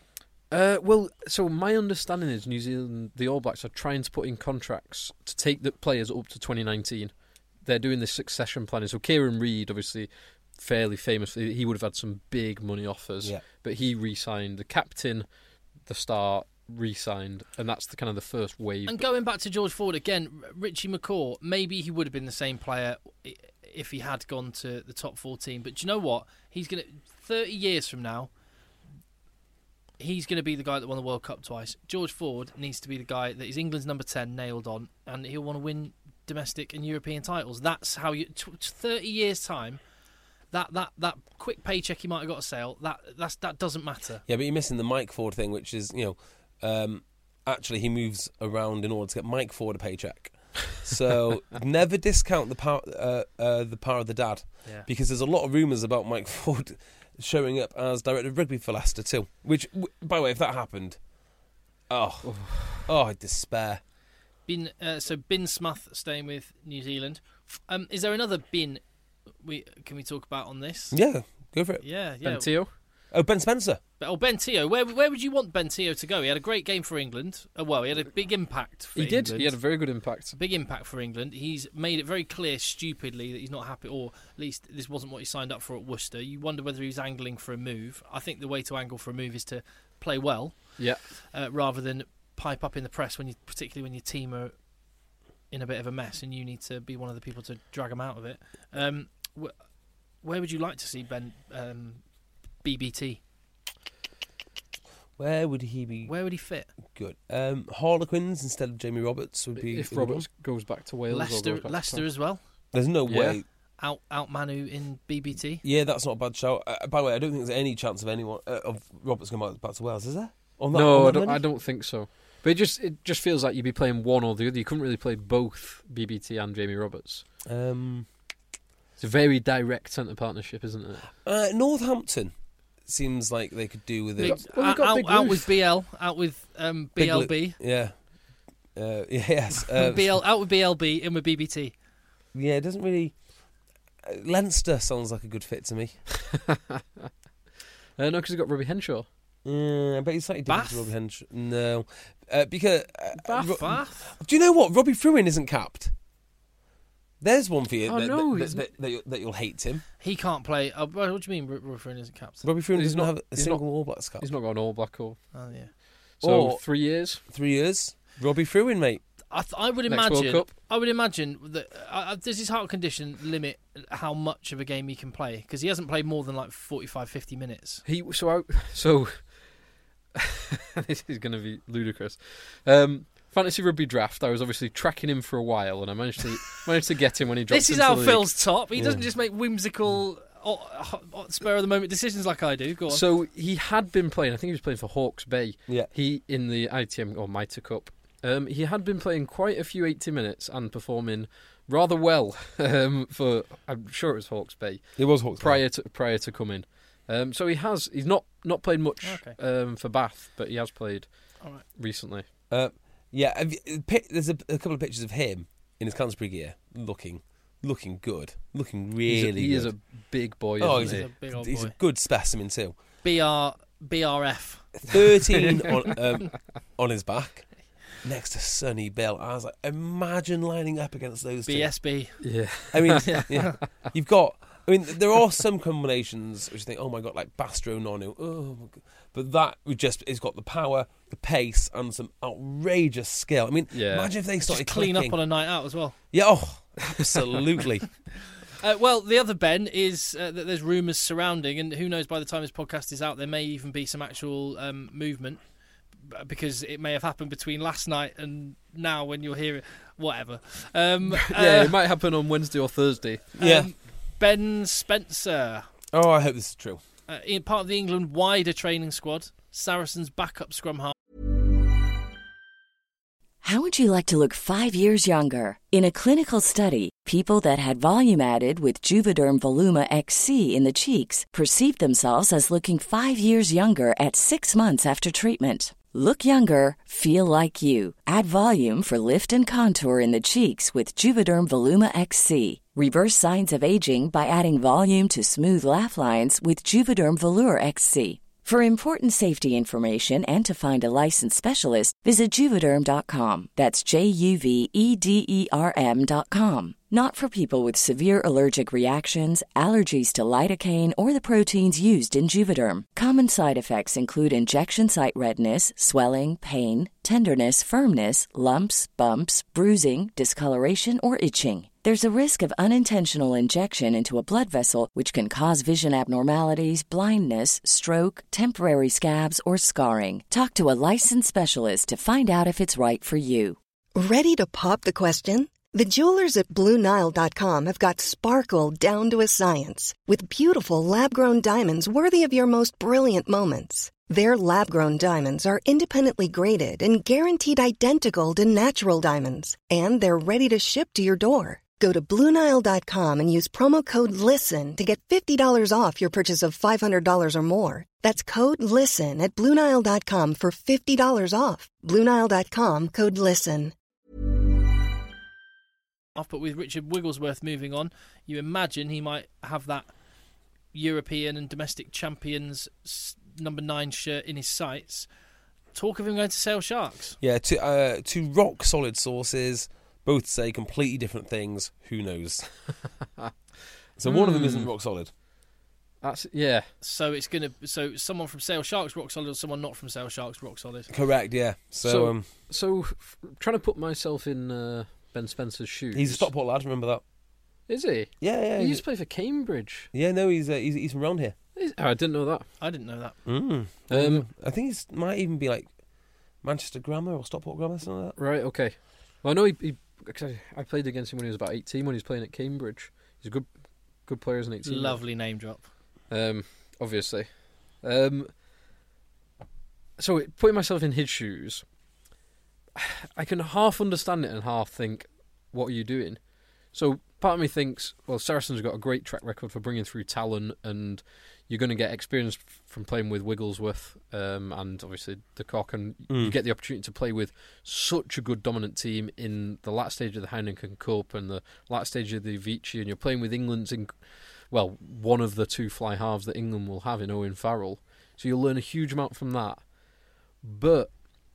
Uh, well, so my understanding is New Zealand, the All Blacks, are trying to put in contracts to take the players up to twenty nineteen. They're doing this succession planning. So Kieran Reid, obviously fairly famous, he would have had some big money offers, Yeah. but he re-signed. The captain, the star, re-signed, and that's the kind of the first wave. And going back to George Ford again, R- Richie McCaw, maybe he would have been the same player i- if he had gone to the top fourteen. But do you know what? He's going to thirty years from now. He's going to be the guy that won the World Cup twice. George Ford needs to be the guy that is England's number ten nailed on, and he'll want to win domestic and European titles. That's how you. T- thirty years time. That, that that quick paycheck he might have got a sale. That that's that doesn't matter. Yeah, but you're missing the Mike Ford thing, which is, you know, um, actually he moves around in order to get Mike Ford a paycheck. So never discount the power, uh, uh, the power of the dad, Yeah. because there's a lot of rumours about Mike Ford showing up as director of rugby for Leicester too. Which, w- by the way, if that happened, oh, oh, I'd despair. Bin, uh, so Bin Smith staying with New Zealand. Um, is there another Bin we can we talk about on this? Yeah, go for it. Yeah, yeah. And Teo? Oh, Ben Spencer. Oh, Ben Teo. Where where would you want Ben Teo to go? He had a great game for England. Oh, well, he had a big impact for He England. did. He had a very good impact. Big impact for England. He's made it very clear, stupidly, that he's not happy, or at least this wasn't what he signed up for at Worcester. You wonder whether he's angling for a move. I think the way to angle for a move is to play well, Yeah. uh, rather than pipe up in the press when you, particularly when your team are in a bit of a mess and you need to be one of the people to drag them out of it. Um, wh- where would you like to see Ben um, B B T? Where would he be Where would he fit? good? Um, Harlequins instead of Jamie Roberts would be... If a good Roberts goes back to Wales, or Leicester, goes back to Leicester France. as well. one. There's no Yeah. way. Out, out Manu in B B T. Yeah, that's not a bad shout. Uh, by the way, I don't think there's any chance of anyone uh, of Roberts going back, back to Wales, is there? On that, No, on I that don't. money? I don't think so. But it just it just feels like you'd be playing one or the other. You couldn't really play both B B T and Jamie Roberts. Um, It's a very direct centre partnership, isn't it? uh, Northampton seems like they could do with Big, it. well, they've out, got out, Big out Ruth. with B L, out with um, Big B L Lu- B. Yeah. Uh, yes. Uh, B L out with B L B, in with B B T. Yeah, it doesn't really... Uh, Leinster sounds like a good fit to me. Uh, no, because you've got Robbie Henshaw. Mm, I bet he's slightly different Bath? to Robbie Henshaw. No. Uh, because... Uh, Bath, Ro- Bath. Do you know what? Robbie Fruin isn't capped. There's one for you Oh, that, no, that, he's that, that, you'll, that you'll hate him. He can't play. Uh, what do you mean, Ruffin isn't captain? Robbie Fruin He's does not- not have a he's single not- All Blacks cap. He's not got an All Black or Oh yeah. so Or- three years. Three years. Robbie Fruin, mate. I, th- I would Next World imagine. Cup. I would imagine that uh, uh, does his heart condition limit how much of a game he can play? Because he hasn't played more than like forty-five, fifty minutes. He so I, so this is going to be ludicrous. Um, fantasy rugby draft. I was obviously tracking him for a while, and I managed to managed to get him when he dropped. This is into how the league. Phil's top. He doesn't Yeah. just make whimsical, uh, uh, spur of the moment decisions like I do. Go on. So he had been playing. I think he was playing for Hawke's Bay. Yeah. He in the I T M or Mitre Cup. Um, he had been playing quite a few eighty minutes and performing rather well um, for. I'm sure it was Hawke's Bay It was Hawks. prior to prior to coming. Um, so he has. He's not not played much Okay. um, for Bath, but he has played All right. recently. Uh, yeah, have you- pi- there's a, a couple of pictures of him in his Canterbury gear, looking, looking good, looking He's a- really he good. is a big boy. Oh, isn't he's he? a big old he's boy. a good specimen too. B R B R F. Thirteen on um, on his back, next to Sonny Bill. I was like, imagine lining up against those two. B S B. Yeah. I mean, yeah, you've got. I mean, there are some combinations which you think, oh my god, like Bastro Nonu. Oh, my God. But that would just it's got the power, the pace, and some outrageous skill. I mean, Yeah. imagine if they started Just clean clicking. up on a night out as well. Yeah, oh, absolutely. Uh, well, the other Ben is uh, that there's rumours surrounding, and who knows, by the time this podcast is out, there may even be some actual um, movement, b- because it may have happened between last night and now when you're hearing whatever. Um, yeah, uh, it might happen on Wednesday or Thursday. Yeah. um, Ben Spencer, Oh, I hope this is true. uh, in part of the England wider training squad, Saracens backup scrum half. How would you like to look five years younger? In a clinical study, people that had volume added with Juvederm Voluma X C in the cheeks perceived themselves as looking five years younger at six months after treatment. Look younger, feel like you. Add volume for lift and contour in the cheeks with Juvederm Voluma X C. Reverse signs of aging by adding volume to smooth laugh lines with Juvederm Volure X C. For important safety information and to find a licensed specialist, visit Juvederm dot com. That's J U V E D E R M dot com. Not for people with severe allergic reactions, allergies to lidocaine, or the proteins used in Juvederm. Common side effects include injection site redness, swelling, pain, tenderness, firmness, lumps, bumps, bruising, discoloration, or itching. There's a risk of unintentional injection into a blood vessel, which can cause vision abnormalities, blindness, stroke, temporary scabs, or scarring. Talk to a licensed specialist to find out if it's right for you. Ready to pop the question? The jewelers at Blue Nile dot com have got sparkle down to a science with beautiful lab-grown diamonds worthy of your most brilliant moments. Their lab-grown diamonds are independently graded and guaranteed identical to natural diamonds, and they're ready to ship to your door. Go to Blue Nile dot com and use promo code LISTEN to get fifty dollars off your purchase of five hundred dollars or more. That's code LISTEN at Blue Nile dot com for fifty dollars off. Blue Nile dot com, code LISTEN. Off, but with Richard Wigglesworth moving on, you imagine he might have that European and domestic champions s- number nine shirt in his sights. Talk of him going to Sale Sharks. Yeah, two, uh, two rock solid sources, both say completely different things. Who knows? So one of them isn't rock solid. That's yeah. So it's gonna. So someone from Sale Sharks rock solid, or someone not from Sale Sharks rock solid. Correct. Yeah. So, So, um, so f- trying to put myself in uh, Ben Spencer's shoes. he's a Stockport lad. Remember that? Is he? Yeah, yeah. He he's- used to play for Cambridge. yeah, no, he's uh, he's he's from around here. Is- oh, I didn't know that. I didn't know that. Mm. Um, I think he's might even be like Manchester Grammar or Stockport Grammar, something like that. Right. Okay. Well, I know he. he cause I, I played against him when he was about eighteen. When he was playing at Cambridge, he's a good, good player as an eighteen. Lovely name drop. Um, obviously. Um, so it- putting myself in his shoes, I can half understand it and half think, what are you doing? So part of me thinks, well, Saracens have got a great track record for bringing through talent, and you're going to get experience f- from playing with Wigglesworth um, and obviously the Cock, and Mm. you get the opportunity to play with such a good dominant team in the last stage of the Heineken Cup and the last stage of the Avicii, and you're playing with England's, in, well, one of the two fly halves that England will have in Owen Farrell. So you'll learn a huge amount from that. But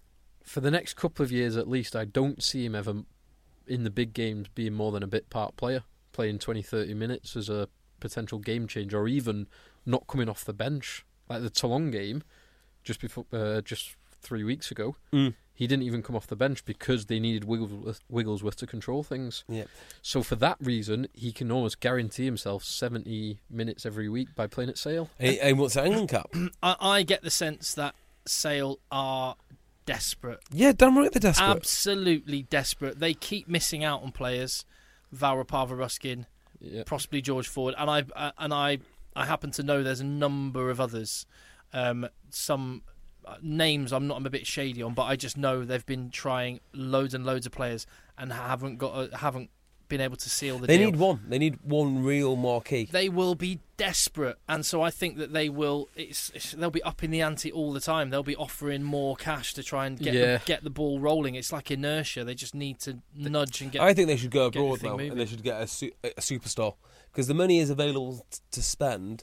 for the next couple of years at least, I don't see him ever in the big games being more than a bit part player, playing twenty, thirty minutes as a potential game changer, or even not coming off the bench. Like the Toulon game, just before, uh, just three weeks ago, Mm. he didn't even come off the bench because they needed Wigglesworth, Wigglesworth to control things. Yeah. So for that reason, he can almost guarantee himself seventy minutes every week by playing at Sale. And he wants the England cap. I, I get the sense that Sale are desperate. Yeah, damn right they're desperate. Absolutely desperate. They keep missing out on players. Valrapava Ruskin, Yeah. possibly George Ford, and I uh, and I I happen to know there's a number of others. Um, some uh, names I'm not I'm a bit shady on, but I just know they've been trying loads and loads of players and haven't got a, haven't been able to seal the They deal. need one. They need one real marquee. They will be desperate, and so I think that they will. It's, it's they'll be upping the ante all the time. They'll be offering more cash to try and get Yeah. the, get the ball rolling. It's like inertia. They just need to nudge and get. I think they should go get abroad everything now, moving. and they should get a, su- a superstar because the money is available t- to spend,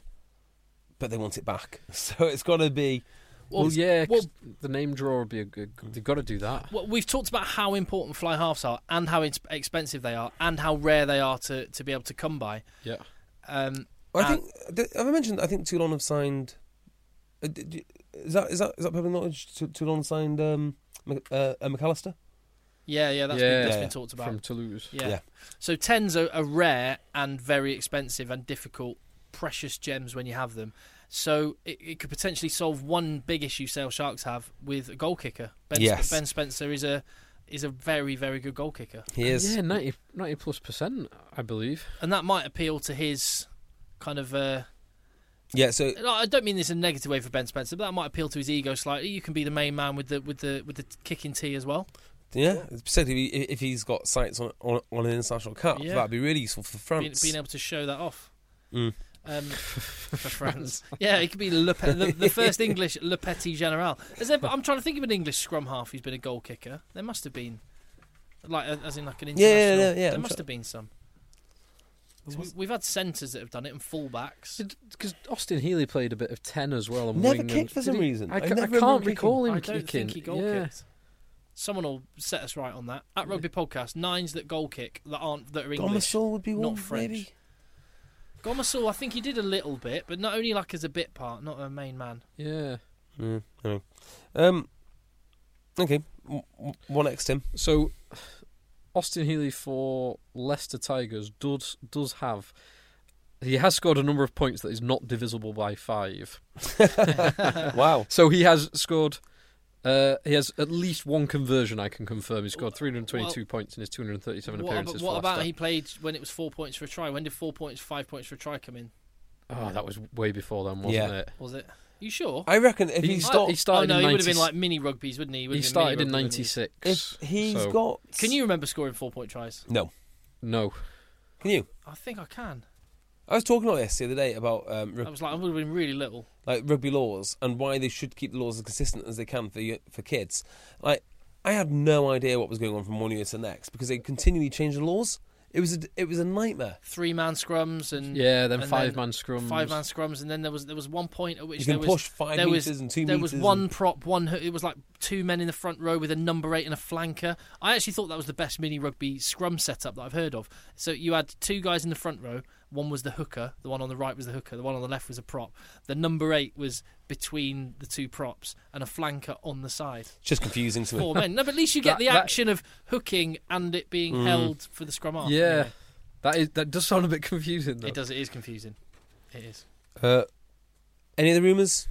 but they want it back. So it's got to be. Well, yeah, well, 'cause the name draw would be a good. They've got to do that. well, we've talked about how important fly halves are, and how ins- expensive they are, and how rare they are to, to be able to come by. Yeah. Um, I and- think. th- Have I mentioned? I think Toulon have signed. Uh, d- d- is that is that is that public knowledge? T- Toulon signed um, Mc- uh, uh, McAllister. yeah, yeah, that's Yeah. been, that's Yeah. been talked about. From Toulouse. Yeah. Yeah. So tens are, are rare and very expensive and difficult, precious gems when you have them. So it, it could potentially solve one big issue Sale Sharks have with a goal kicker. Ben, Yes. Ben Spencer is a is a very very good goal kicker, He is. Yeah, ninety, ninety plus percent, I believe. and that might appeal to his kind of. Uh, Yeah. So no, I don't mean this in a negative way for Ben Spencer, but that might appeal to his ego slightly. You can be the main man with the with the with the kicking tee as well. yeah, particularly if if he's got sights on on, on an international cup, Yeah. that'd be really useful for Being, France. being able to show that off. Mm. Um, for France, yeah, it could be Le Pe- the, the first English Le Petit General. Is there, I'm trying to think of an English scrum half who's been a goal kicker. There must have been, like as in like an Yeah, international. yeah, yeah, yeah, there I'm must sure- have been some. 'Cause we, we've had centres that have done it and fullbacks. Because Austin Healy played a bit of ten as well. And Never wing kicked and, for did some he? reason. I, I ca- never I remember can't him recall him I don't kicking. think he goal yeah. kicked. Someone will set us right on that. At Rugby Podcast, nines that goal kick that aren't that are English. Gomasul would be not one, French. maybe. Gomasul, I think he did a little bit, but not only like as a bit part, not a main man. Yeah. Yeah, anyway. Um, okay, w- w- what next, Tim? So, Austin Healy for Leicester Tigers does does have. He has scored a number of points that is not divisible by five. Wow. So he has scored. Uh, he has at least one conversion. I can confirm. He scored three hundred twenty-two Well, points in his two hundred thirty-seven What, appearances. about, what for about Leicester. he played when it was four points for a try? When did four points, five points for a try come in? Oh, that was way before then, wasn't Yeah. it? Was it? You sure? I reckon if He he's start- got, he started oh no, in he would have been ninety like mini rugbies, wouldn't he? He would have been started mini in rugby, wouldn't he? ninety-six. if he's so- got, Can you remember scoring four point tries? no, No. can you? I think I can. I was talking about this the other day about um, I rug- was like, I would have been really little. like rugby laws and why they should keep the laws as consistent as they can for y- for kids. Like, I had no idea what was going on from one year to the next because they continually change the laws. It was a, it was a nightmare. Three man scrums and Yeah, then and five man scrums. Five man scrums, and then there was there was one point at which You can there was, push five there metres was, and two there metres. was one and- prop, one. It was like two men in the front row with a number eight and a flanker. I actually thought that was the best mini rugby scrum setup that I've heard of. So you had two guys in the front row. One was the hooker. The one on the right was the hooker. The one on the left was a prop. The number eight was between the two props and a flanker on the side. It's just confusing to me. Four men. No, but at least you get That- the that- action of hooking and it being Mm. held for the scrum half. Yeah, Anyway, that is that does sound a bit confusing though. it does. It is confusing. It is. Uh, any other rumours?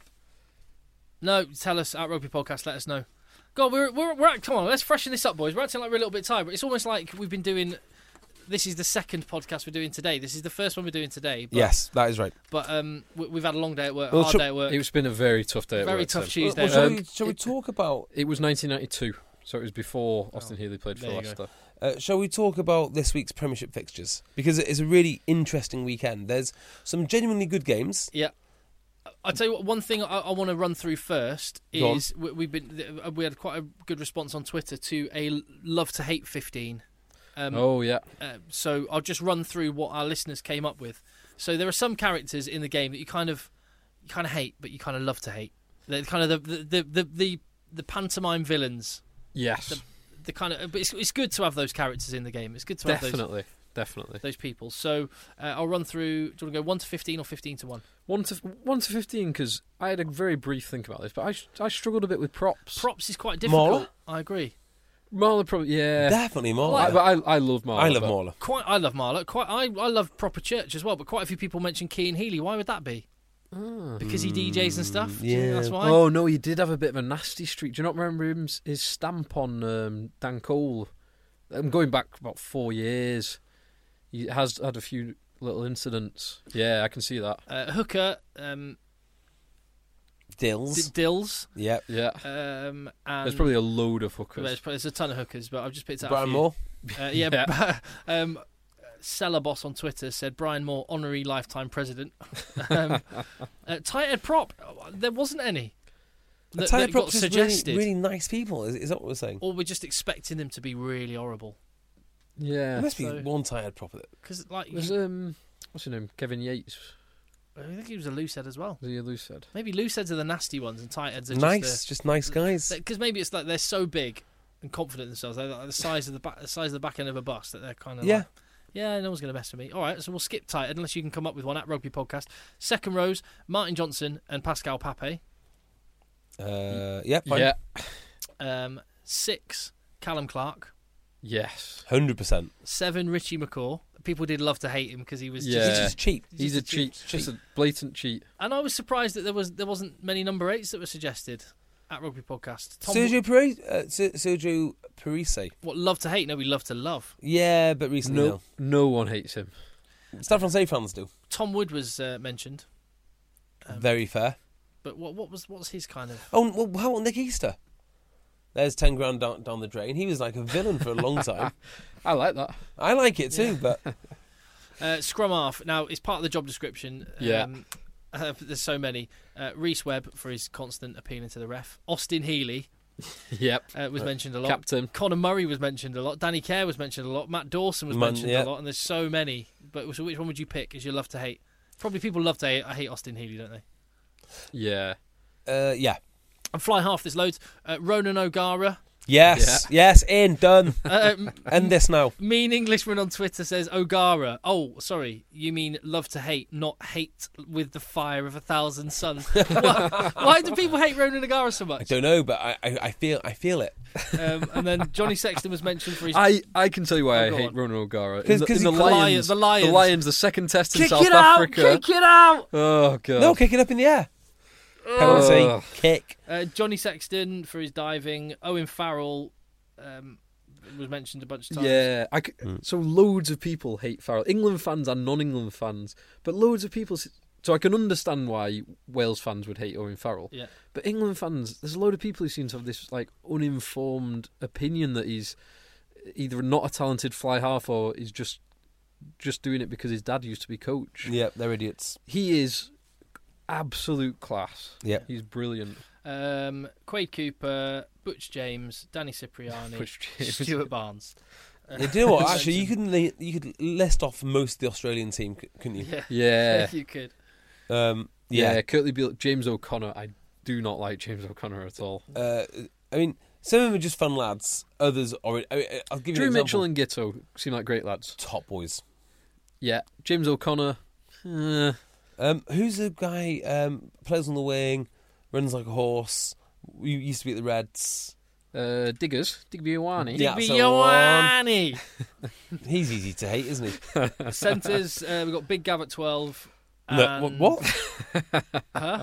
No, tell us at Rugby Podcast. Let us know. God, we're we're we're at, come on. Let's freshen this up, boys. We're acting like we're a little bit tired, but it's almost like we've been doing. This is the second podcast we're doing today. This is the first one we're doing today. But, Yes, that is right. But um, we, we've had a long day at work, Well, hard shall- day at work. It's been a very tough day. At Very work, tough Tim. Tuesday. Well, shall, Um, we, shall we it- talk about? It was nineteen ninety-two, so it was before Austin Oh, Healey played for there you go. Leicester. Uh, shall we talk about this week's Premiership fixtures? Because it is a really interesting weekend. There's some genuinely good games. Yeah. I'll tell you what, one thing I, I want to run through first Go on. is we, we've been we had quite a good response on Twitter to a love to hate fifteen. Um, Oh yeah, Uh, so I'll just run through what our listeners came up with. So there are some characters in the game that you kind of you kind of hate, but you kind of love to hate. They're kind of the the the the, the pantomime villains. yes, The, the kind of, but it's it's good to have those characters in the game. It's good to have those definitely, definitely. those people. So uh, I'll run through. Do you want to go one to fifteen or fifteen to one? One to one to fifteen because I had a very brief think about this, but I I struggled a bit with props. Props is quite difficult. Marler? I agree. Marler probably yeah. Definitely more. I, but I I love Marler. I love but- Marler. Quite, I love Marlow. Quite, I I love Proper Church as well. But quite a few people mention Keane Healy. Why would that be? Ah. Because he D Js and stuff. Do you think yeah. that's why. Oh no, he did have a bit of a nasty streak. Do you not remember him, his stamp on um, Dan Cole? I'm going back about four years. He has had a few little incidents. Yeah, I can see that. Uh, Hooker, um, D- Dills. Dills, Yeah. Yeah, um, and there's probably a load of hookers. there's, there's a ton of hookers, but I've just picked out Brian a few. Moore. Uh, yeah, Yeah. um, Cellar Boss on Twitter said Brian Moore, honorary lifetime president. um, uh, tight head prop, there wasn't any. The That, tight that got props is really, suggested, really nice people. Is, is that what we're saying? or we're just expecting them to be really horrible. Yeah, There must be so- one tired prop. that- Because like, there's you- um, what's his name? Kevin Yates. I think he was a loose head as well. Was he a loose head? Maybe loose heads are the nasty ones, and tight heads are Nice, just just nice guys. because maybe it's like they're so big and confident in themselves. They're like the size of the back, the size of the back end of a bus that they're kind of Yeah. like, yeah, no one's going to mess with me. All right, so we'll skip tight head unless you can come up with one at Rugby Podcast. Second rows: Martin Johnson and Pascal Pape. Uh, yeah, fine. Yeah. Um, six: Callum Clark. Yes. Hundred percent. Seven: Richie McCaw. People did love to hate him because he was Yeah. He's just. just cheap. He's a cheat. Just a blatant cheat. And I was surprised that there was there wasn't many number eights that were suggested at Rugby Podcast. Tom, Sergio Parise. Uh, Ser- Sergio Parise. what love to hate? No, we love to love. Yeah, but recently No, no one hates him. no. Stade Francais fans do. Tom Wood was uh, mentioned. Um, Very fair. But what what was what was his kind of? Oh, well, how about Nick Easter? There's ten grand down, down the drain. He was like a villain for a long time. I like that. I like it too, but Uh, Scrum half. Now, it's part of the job description. Yeah. Um, uh, there's so many. Uh, Reece Webb for his constant appealing to the ref. Austin Healey Yep. uh, was mentioned a lot. Captain. Conor Murray was mentioned a lot. Danny Kerr was mentioned a lot. Matt Dawson was Man, mentioned yeah. a lot. And there's so many. But so which one would you pick as your love to hate? Probably people love to hate. I hate Austin Healey, don't they? Yeah. uh, yeah. And fly half. There's loads. Uh, Ronan O'Gara. Yes, yes, in, done. Uh, m- End this now. Mean Englishman on Twitter says O'Gara. Oh, sorry, you mean love to hate, not hate with the fire of a thousand suns. why, why do people hate Ronan O'Gara so I much? don't know, but I, I, I feel I feel it. Um, and then Johnny Sexton was mentioned for his I, I can tell you why Oh, I go hate on. Ronan O'Gara. 'Cause- In the, 'cause in the, he- Lions, the Lions. the Lions, the second test in kick South it out, Africa. kick it out. Oh god. No, kick it up in the air. Penalty, Ugh. kick. Uh, Johnny Sexton for his diving. Owen Farrell um, was mentioned a bunch of times. Yeah, I c- Mm. so loads of people hate Farrell. England fans and non-England fans, but loads of people. s- So I can understand why Wales fans would hate Owen Farrell. Yeah. But England fans, there's a load of people who seem to have this like uninformed opinion that he's either not a talented fly half or he's just just doing it because his dad used to be coach. Yeah, they're idiots. He is absolute class. Yeah. He's brilliant. Um, Quade Cooper, Butch James, Danny Cipriani, Butch James. Stuart Barnes. Yeah, do you know what? Actually, you could li- you could list off most of the Australian team, c- couldn't you? Yeah, Yeah. you could. Um, Yeah, yeah. Curtly Beale, James O'Connor. I do not like James O'Connor at all. Uh, I mean, some of them are just fun lads. Others are. I mean, I'll give you Drew an Mitchell example. and Gitto seem like great lads. Top boys. Yeah, James O'Connor. Uh, Um, who's the guy? Um, plays on the wing, runs like a horse. We used to be at the Reds. uh, Diggers, Digby Iwani. Yeah. Digby that's the one. Ioane. He's easy to hate, isn't he? Centres, uh, we've got Big Gav at twelve. No, and- what? what? Huh?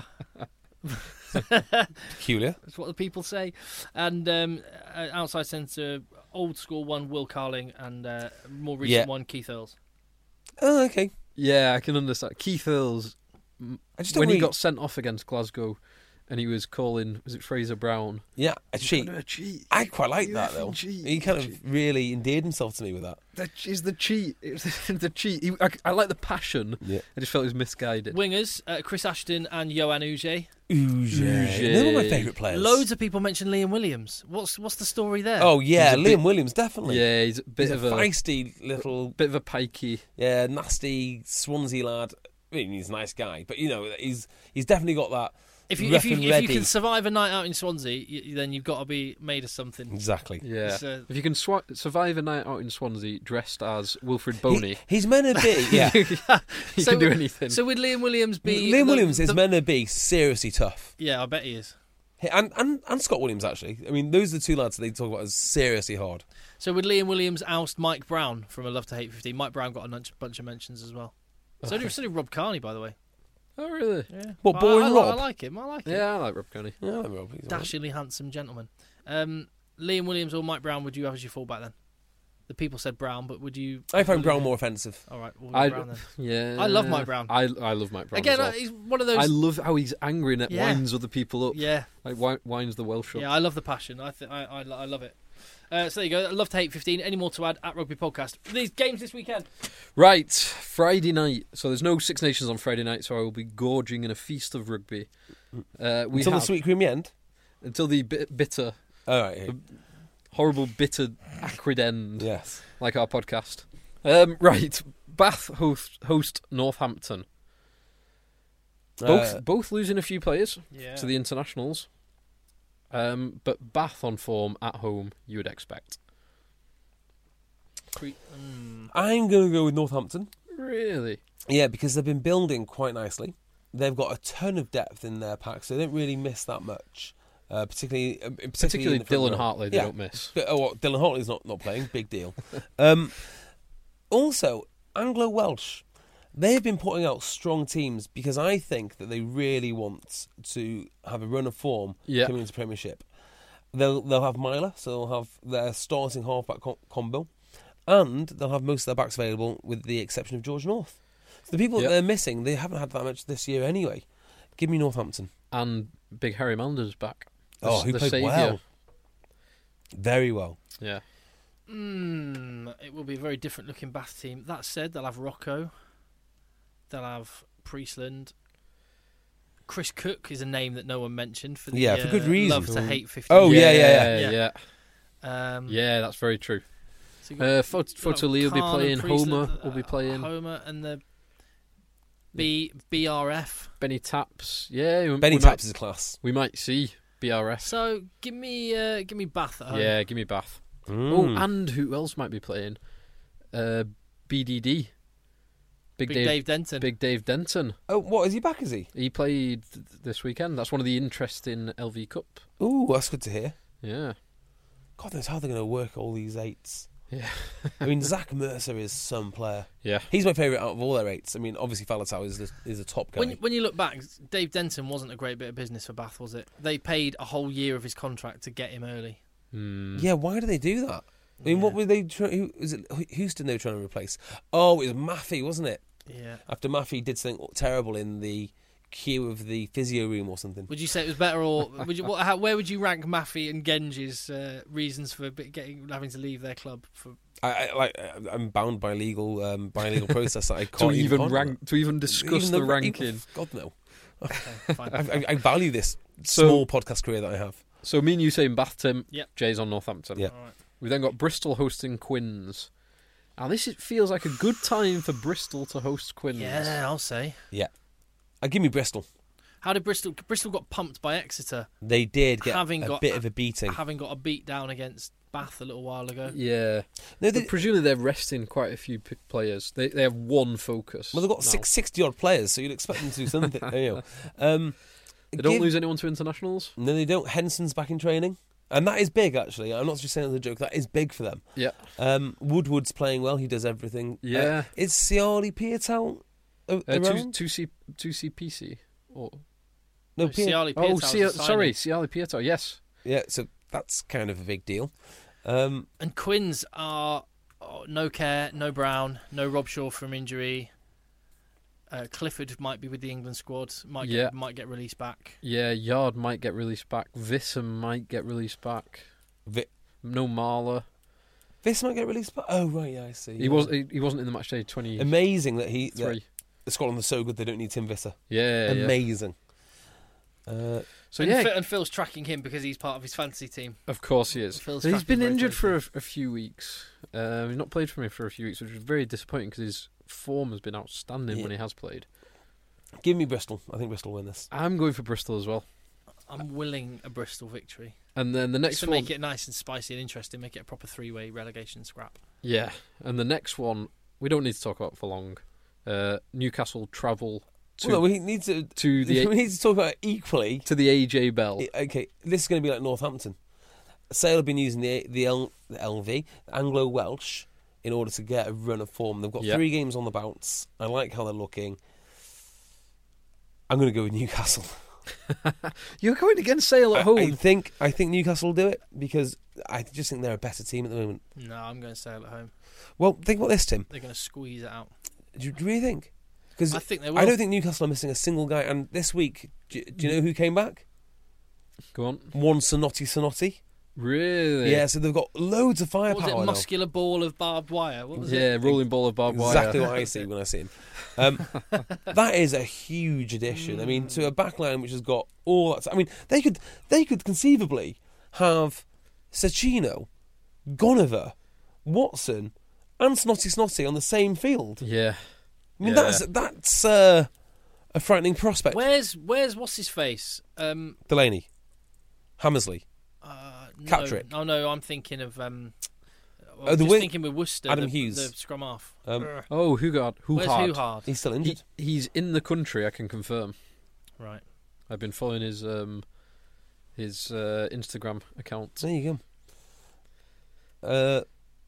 Peculiar. That's what the people say. And um, uh, outside centre, old school one, Will Carling, and uh, more recent Yeah. one, Keith Earls. Oh, okay. Yeah, I can understand. Keith Earls, I just don't when he really- got sent off against Glasgow, and he was calling, was it Fraser Brown? Yeah, a cheat. A cheat. I quite like You that effing though. cheat. He kind of really endeared himself to me with that. That is the cheat. It was the cheat. He, I, I like the passion. Yeah. I just felt it was misguided. Wingers, uh, Chris Ashton and Johan Uge. Ooge. They're one of my favourite players. Loads of people mention Liam Williams. What's what's the story there? Oh yeah, He's a Liam bit- Williams definitely. Yeah, he's a bit He's of a a feisty little, bit of a pikey. yeah, nasty Swansea lad. I mean, he's a nice guy, but you know, he's he's definitely got that. if you rough if you and if ready. you can survive a night out in Swansea, you, then you've got to be made of something. Exactly. Yeah. It's, uh, If you can swa- survive a night out in Swansea dressed as Wilfred Boney, He, he's meant to be. Yeah. you So- can do anything. So would Liam Williams be? Liam the- Williams is the- meant to be seriously tough. Yeah, I bet he is. He- And, and and Scott Williams actually. I mean, those are the two lads that they talk about as seriously hard. So would Liam Williams oust Mike Brown from a Love to Hate fifteen? Mike Brown got a bunch, bunch of mentions as well. So did, so did Rob Carney, by the way. oh, really? Yeah. What, I- boring I, I, Rob? I like him. I like him. Yeah, I like Rob Kearney. Yeah, I remember, he's all right. Dashingly handsome gentleman. Um, Liam Williams or Mike Brown, would you have as your fullback then? The people said Brown, but would you? I find Brown more offensive. All right, we'll go I, Brown then. yeah, I love Mike Brown. I I love Mike Brown. Again, as well. uh, he's one of those. I love how he's angry and it Yeah. winds other people up. yeah, Like wi- winds the Welsh up. yeah, I love the passion. I think I, I, lo- I love it. Uh, so there you go. Love to Hate fifteen. Any more to add at Rugby Podcast? These games this weekend. Right, Friday night. So there's no Six Nations on Friday night, so I will be gorging in a feast of rugby. Uh, we Until have, the sweet creamy end. until the bi- bitter, All right. horrible, bitter, acrid end, Yes. like our podcast. Um, right, Bath host, host Northampton. Both Uh, both losing a few players Yeah. to the internationals. Um, but Bath on form at home, you would expect. Cre- mm. I'm going to go with Northampton. Really? Yeah, because they've been building quite nicely. They've got a ton of depth in their pack, so they don't really miss that much. Uh, particularly, uh, particularly, Particularly in the front Dylan row. Hartley, they Yeah. don't miss. But, oh, what, Dylan Hartley's not, not playing. Big deal. um, also, Anglo Welsh. They've been putting out strong teams because I think that they really want to have a run of form Yeah. coming into Premiership. They'll they'll have Myler, so they'll have their starting halfback com- combo, and they'll have most of their backs available, with the exception of George North. So the people Yep. that they're missing, they haven't had that much this year anyway. Give me Northampton. And Big Harry Manders back. The- Oh, who the played saviour. well, very well. Yeah. Mm, it will be a very different looking Bath team. That said, they'll have Rocco. They'll have Priestland. Chris Cook is a name that no one mentioned for the Yeah, for good uh, reason. Love to Hate fifteen. Oh, yeah, yeah, yeah, yeah. yeah. Um, Yeah, that's very true. so you've got- Uh, Fot- you've got Fotoli will be Khan playing. and Priestland, Homer will be uh, playing. Homer and the B BRF. Benny Taps. Yeah, we, Benny we Taps might, is a class. we might see B R S. So give me, uh, give me Bath at home. Yeah, give me Bath. Mm. Oh, and who else might be playing? Uh, B D D. Big, Big Dave, Dave Denton. Big Dave Denton. Oh, what, is he back, is he? He played th- this weekend. That's one of the interesting L V Cup. Ooh, that's good to hear. Yeah. God knows how they're going to work all these eights. Yeah. I mean, Zach Mercer is some player. Yeah. He's my favourite out of all their eights. I mean, obviously Falatau is the, is a top guy. When when you look back, Dave Denton wasn't a great bit of business for Bath, was it? They paid a whole year of his contract to get him early. Hmm. Yeah, why do they do that? I mean, Yeah. what were they trying? Who, is it Houston they were trying to replace? Oh, it was Maffey, wasn't it? Yeah. After Maffey did something terrible in the queue of the physio room or something. Would you say it was better, or would you? What, how, where would you rank Maffey and Genji's uh, reasons for bit- getting having to leave their club? For I, I like. I'm bound by legal um, by legal process that I To can't even comment rank, to even discuss Even the ra- ranking. even- God no. okay, fine. I, I, I value this So- small podcast career that I have. So me and you saying Bath, Tim. Yep. Jay's on Northampton. Yeah. All right. We then got Bristol hosting Quins. Now this is, feels like a good time for Bristol to host Quins. Yeah, I'll say. Yeah. Uh, give me Bristol. How did Bristol... Bristol got pumped by Exeter. They did get having a got, bit of a beating. Having got a beat down against Bath a little while ago. Yeah. No, they, But presumably they're resting quite a few p- players. They they have one focus. well, they've got now. six, sixty-odd players, so you'd expect them to do something. you know. um, They don't give- lose anyone to internationals? No, they don't. Henson's back in training. And that is big, actually. I'm not just saying it as a joke. That is big for them. Yeah. Um, Woodward's playing well. He does everything. Yeah. Uh, is Ciali Piatal a- Uh, two, around? two, C, two C P C? Or... no, No, Pia- Ciali Oh, Pietow's Cia- a signing. sorry, Ciali Pieto, yes. Yeah, so that's kind of a big deal. Um, And Quins are oh, no Care, no Brown, no Rob Shaw from injury. Uh, Clifford might be with the England squad. Might get, Yeah. might get released back. Yeah, Yard might get released back. Vissam might get released back. Vi- No Marler. this might get released. But oh right, yeah, I see. He yeah. was he, he wasn't in the match day twenty-three. amazing that he that Scotland are so good they don't need Tim Visser. Yeah, yeah. Amazing. Uh, So and, yeah, Phil, and Phil's tracking him because he's part of his fantasy team. of course he is. Phil's He's tracking been very injured closely. for a, a few weeks. Um, he's not played for me for a few weeks, which is very disappointing because his form has been outstanding Yeah. when he has played. give me Bristol. I think Bristol win this. I'm going for Bristol as well. I'm willing a Bristol victory. And then the Just next to one, make it nice and spicy and interesting, make it a proper three-way relegation scrap. yeah, and the next one we don't need to talk about for long. Uh, Newcastle travel to Well, no, we need to to the we need to talk about it equally. to the A J Bell. Okay, this is going to be like Northampton. Sale have been using the the, L, the L V, the Anglo Welsh, in order to get a run of form. They've got Yep. three games on the bounce. I like how they're looking. I'm going to go with Newcastle. You're going against Sale at I, home. I think I think Newcastle will do it because I just think they're a better team at the moment. No, I'm going to Sale at home. Well, think about this, Tim. They're going to squeeze it out. Do you, do you really think? Because I think they will. I don't think Newcastle are missing a single guy. And this week, do, do you know who came back? Go on. One Sonotti Sonotti. Really? Yeah, so they've got loads of What firepower was it? now. Muscular ball of barbed wire. What was Yeah, it? rolling ball of barbed wire. Exactly what I see when I see him. Um, that is a huge addition. I mean, to a backline which has got all that. I mean, they could they could conceivably have Sacchino, Gonover, Watson, and Snotty Snotty on the same field. Yeah. I mean, Yeah. that's that's uh, a frightening prospect. Where's where's what's his face? Um, Delaney, Hammersley, uh, no, Catrick. Oh no, I'm thinking of. Um, Oh, I'm the just wing- thinking with Worcester, Adam the, Hughes. the scrum half. Um, Ugh. Oh, Hugard. Where's Hugard. Hugard? he's still He, injured. he's in the country, I can confirm. Right. I've been following his um, his uh, Instagram account. There you go. Uh,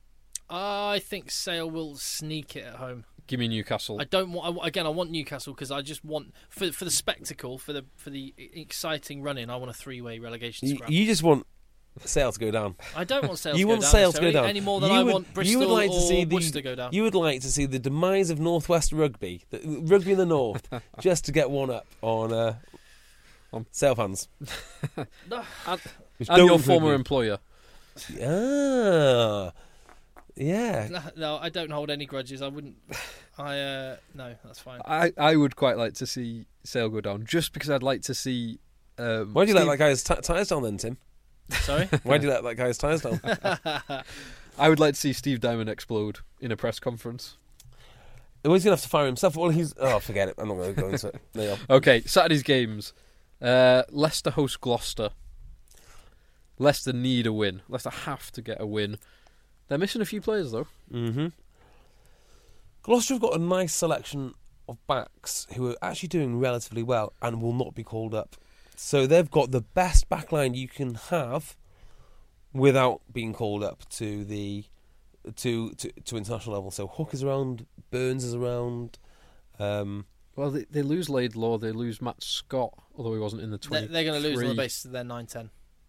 I think Sale will sneak it at home. Give me Newcastle. I don't want I, again. I want Newcastle because I just want for for the spectacle, for the for the exciting running. I want a three-way relegation you, scrap. you just want Sale to go down. I don't want Sale. You to want go down Sale to go necessarily, down any more than You I would- want Bristol you would like to or see the, Worcester go down. You would like to see the demise of Northwest Rugby, the, rugby in the north, just to get one up on uh, on Sale fans. No. Which and your don't former rugby. employer. Ah, yeah. No, no, I don't hold any grudges. I wouldn't. I uh, no, that's fine. I, I would quite like to see Sale go down, just because I'd like to see. Um, Why do you Steve- let that guy's t- tyres down then, Tim? Sorry. Why do you let that guy's tyres down? I would like to see Steve Diamond explode in a press conference. Well, he's going to have to fire himself. Well, he's... Oh, forget it. I'm not going to go into it. There you go. Okay, Saturday's games. Uh, Leicester host Gloucester. Leicester need a win. Leicester have to get a win. They're missing a few players, though. Mm-hmm. Gloucester have got a nice selection of backs who are actually doing relatively well and will not be called up. So they've got the best backline you can have without being called up to the to to, to international level. So Hook is around, Burns is around. Um, Well, they, they lose Laidlaw, they lose Matt Scott, although he wasn't in the They're, twenty. they're going to lose on the basis of their nine ten.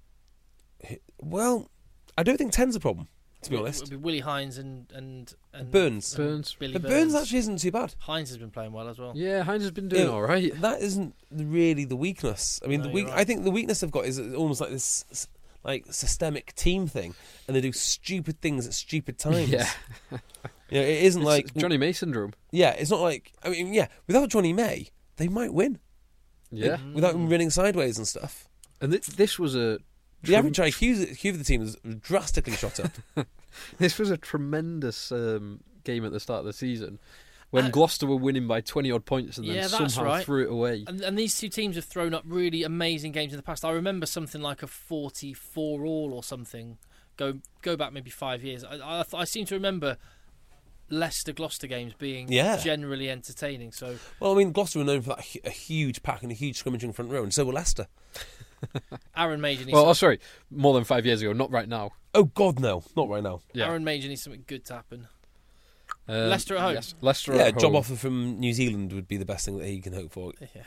well, I don't think ten's a problem, to be It honest. would be Willie Hines and and, and Burns. and Burns. Billy But Burns. Burns actually isn't too bad. Hines has been playing well as well. Yeah, Hines has been doing Yeah, all right. That isn't really the weakness. I mean, No, the you're weak. right. I think the weakness they've got is almost like this, s- like systemic team thing, and they do stupid things at stupid times. Yeah. You know, it isn't It's like Johnny May syndrome. Yeah, it's not like. I mean, yeah, without Johnny May, they might win. Yeah. Without him running sideways and stuff. And th- this was a The average I Q of the team has drastically shot up. This was a tremendous um, game at the start of the season when Uh, Gloucester were winning by twenty odd points and then Yeah, that's somehow right. threw it away. And, and these two teams have thrown up really amazing games in the past. I remember something like a forty-four all or something. Go go back maybe five years. I I, I seem to remember Leicester Gloucester games being Yeah. generally entertaining. So Well, I mean, Gloucester were known for that hu- a huge pack and a huge scrimmaging front row, and so were Leicester. Aaron Major needs Well, some- oh, sorry, more than five years ago, not right now. Oh, God, no. Not right now. Yeah. Aaron Major needs something good to happen. Um, Leicester at home? Yes, Leicester Yeah, at job home. offer from New Zealand would be the best thing that he can hope for. Yeah.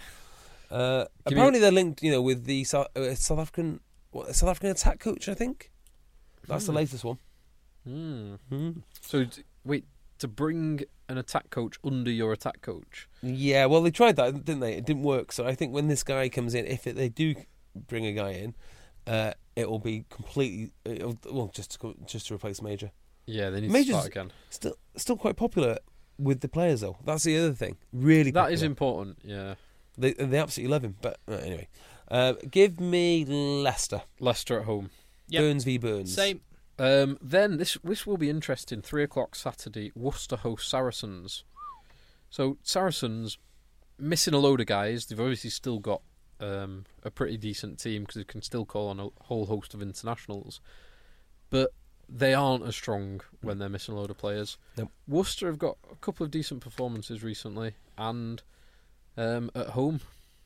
Uh, Give me- apparently, they're linked, you know, with the South, uh, South African what, South African attack coach. I think that's the latest one. Hmm. Hmm. So, d- wait, to bring an attack coach under your attack coach? Yeah, well, they tried that, didn't they? It didn't work. So I think when this guy comes in, if it, they do bring a guy in, uh, it will be completely it'll, well just to, go- just to replace Major. Yeah, they need Major's- to start again. Still, still quite popular with the players though. That's the other thing. Really, That popular. is important, yeah. They they absolutely love him. But uh, anyway, uh, give me Leicester. Leicester at home. Yep. Burns v Burns. Same. Um, then this this will be interesting. Three o'clock Saturday. Worcester host Saracens. So Saracens missing a load of guys. They've obviously still got um, a pretty decent team because they can still call on a whole host of internationals, but they aren't as strong when they're missing a load of players. Nope. Worcester have got a couple of decent performances recently, and um, at home.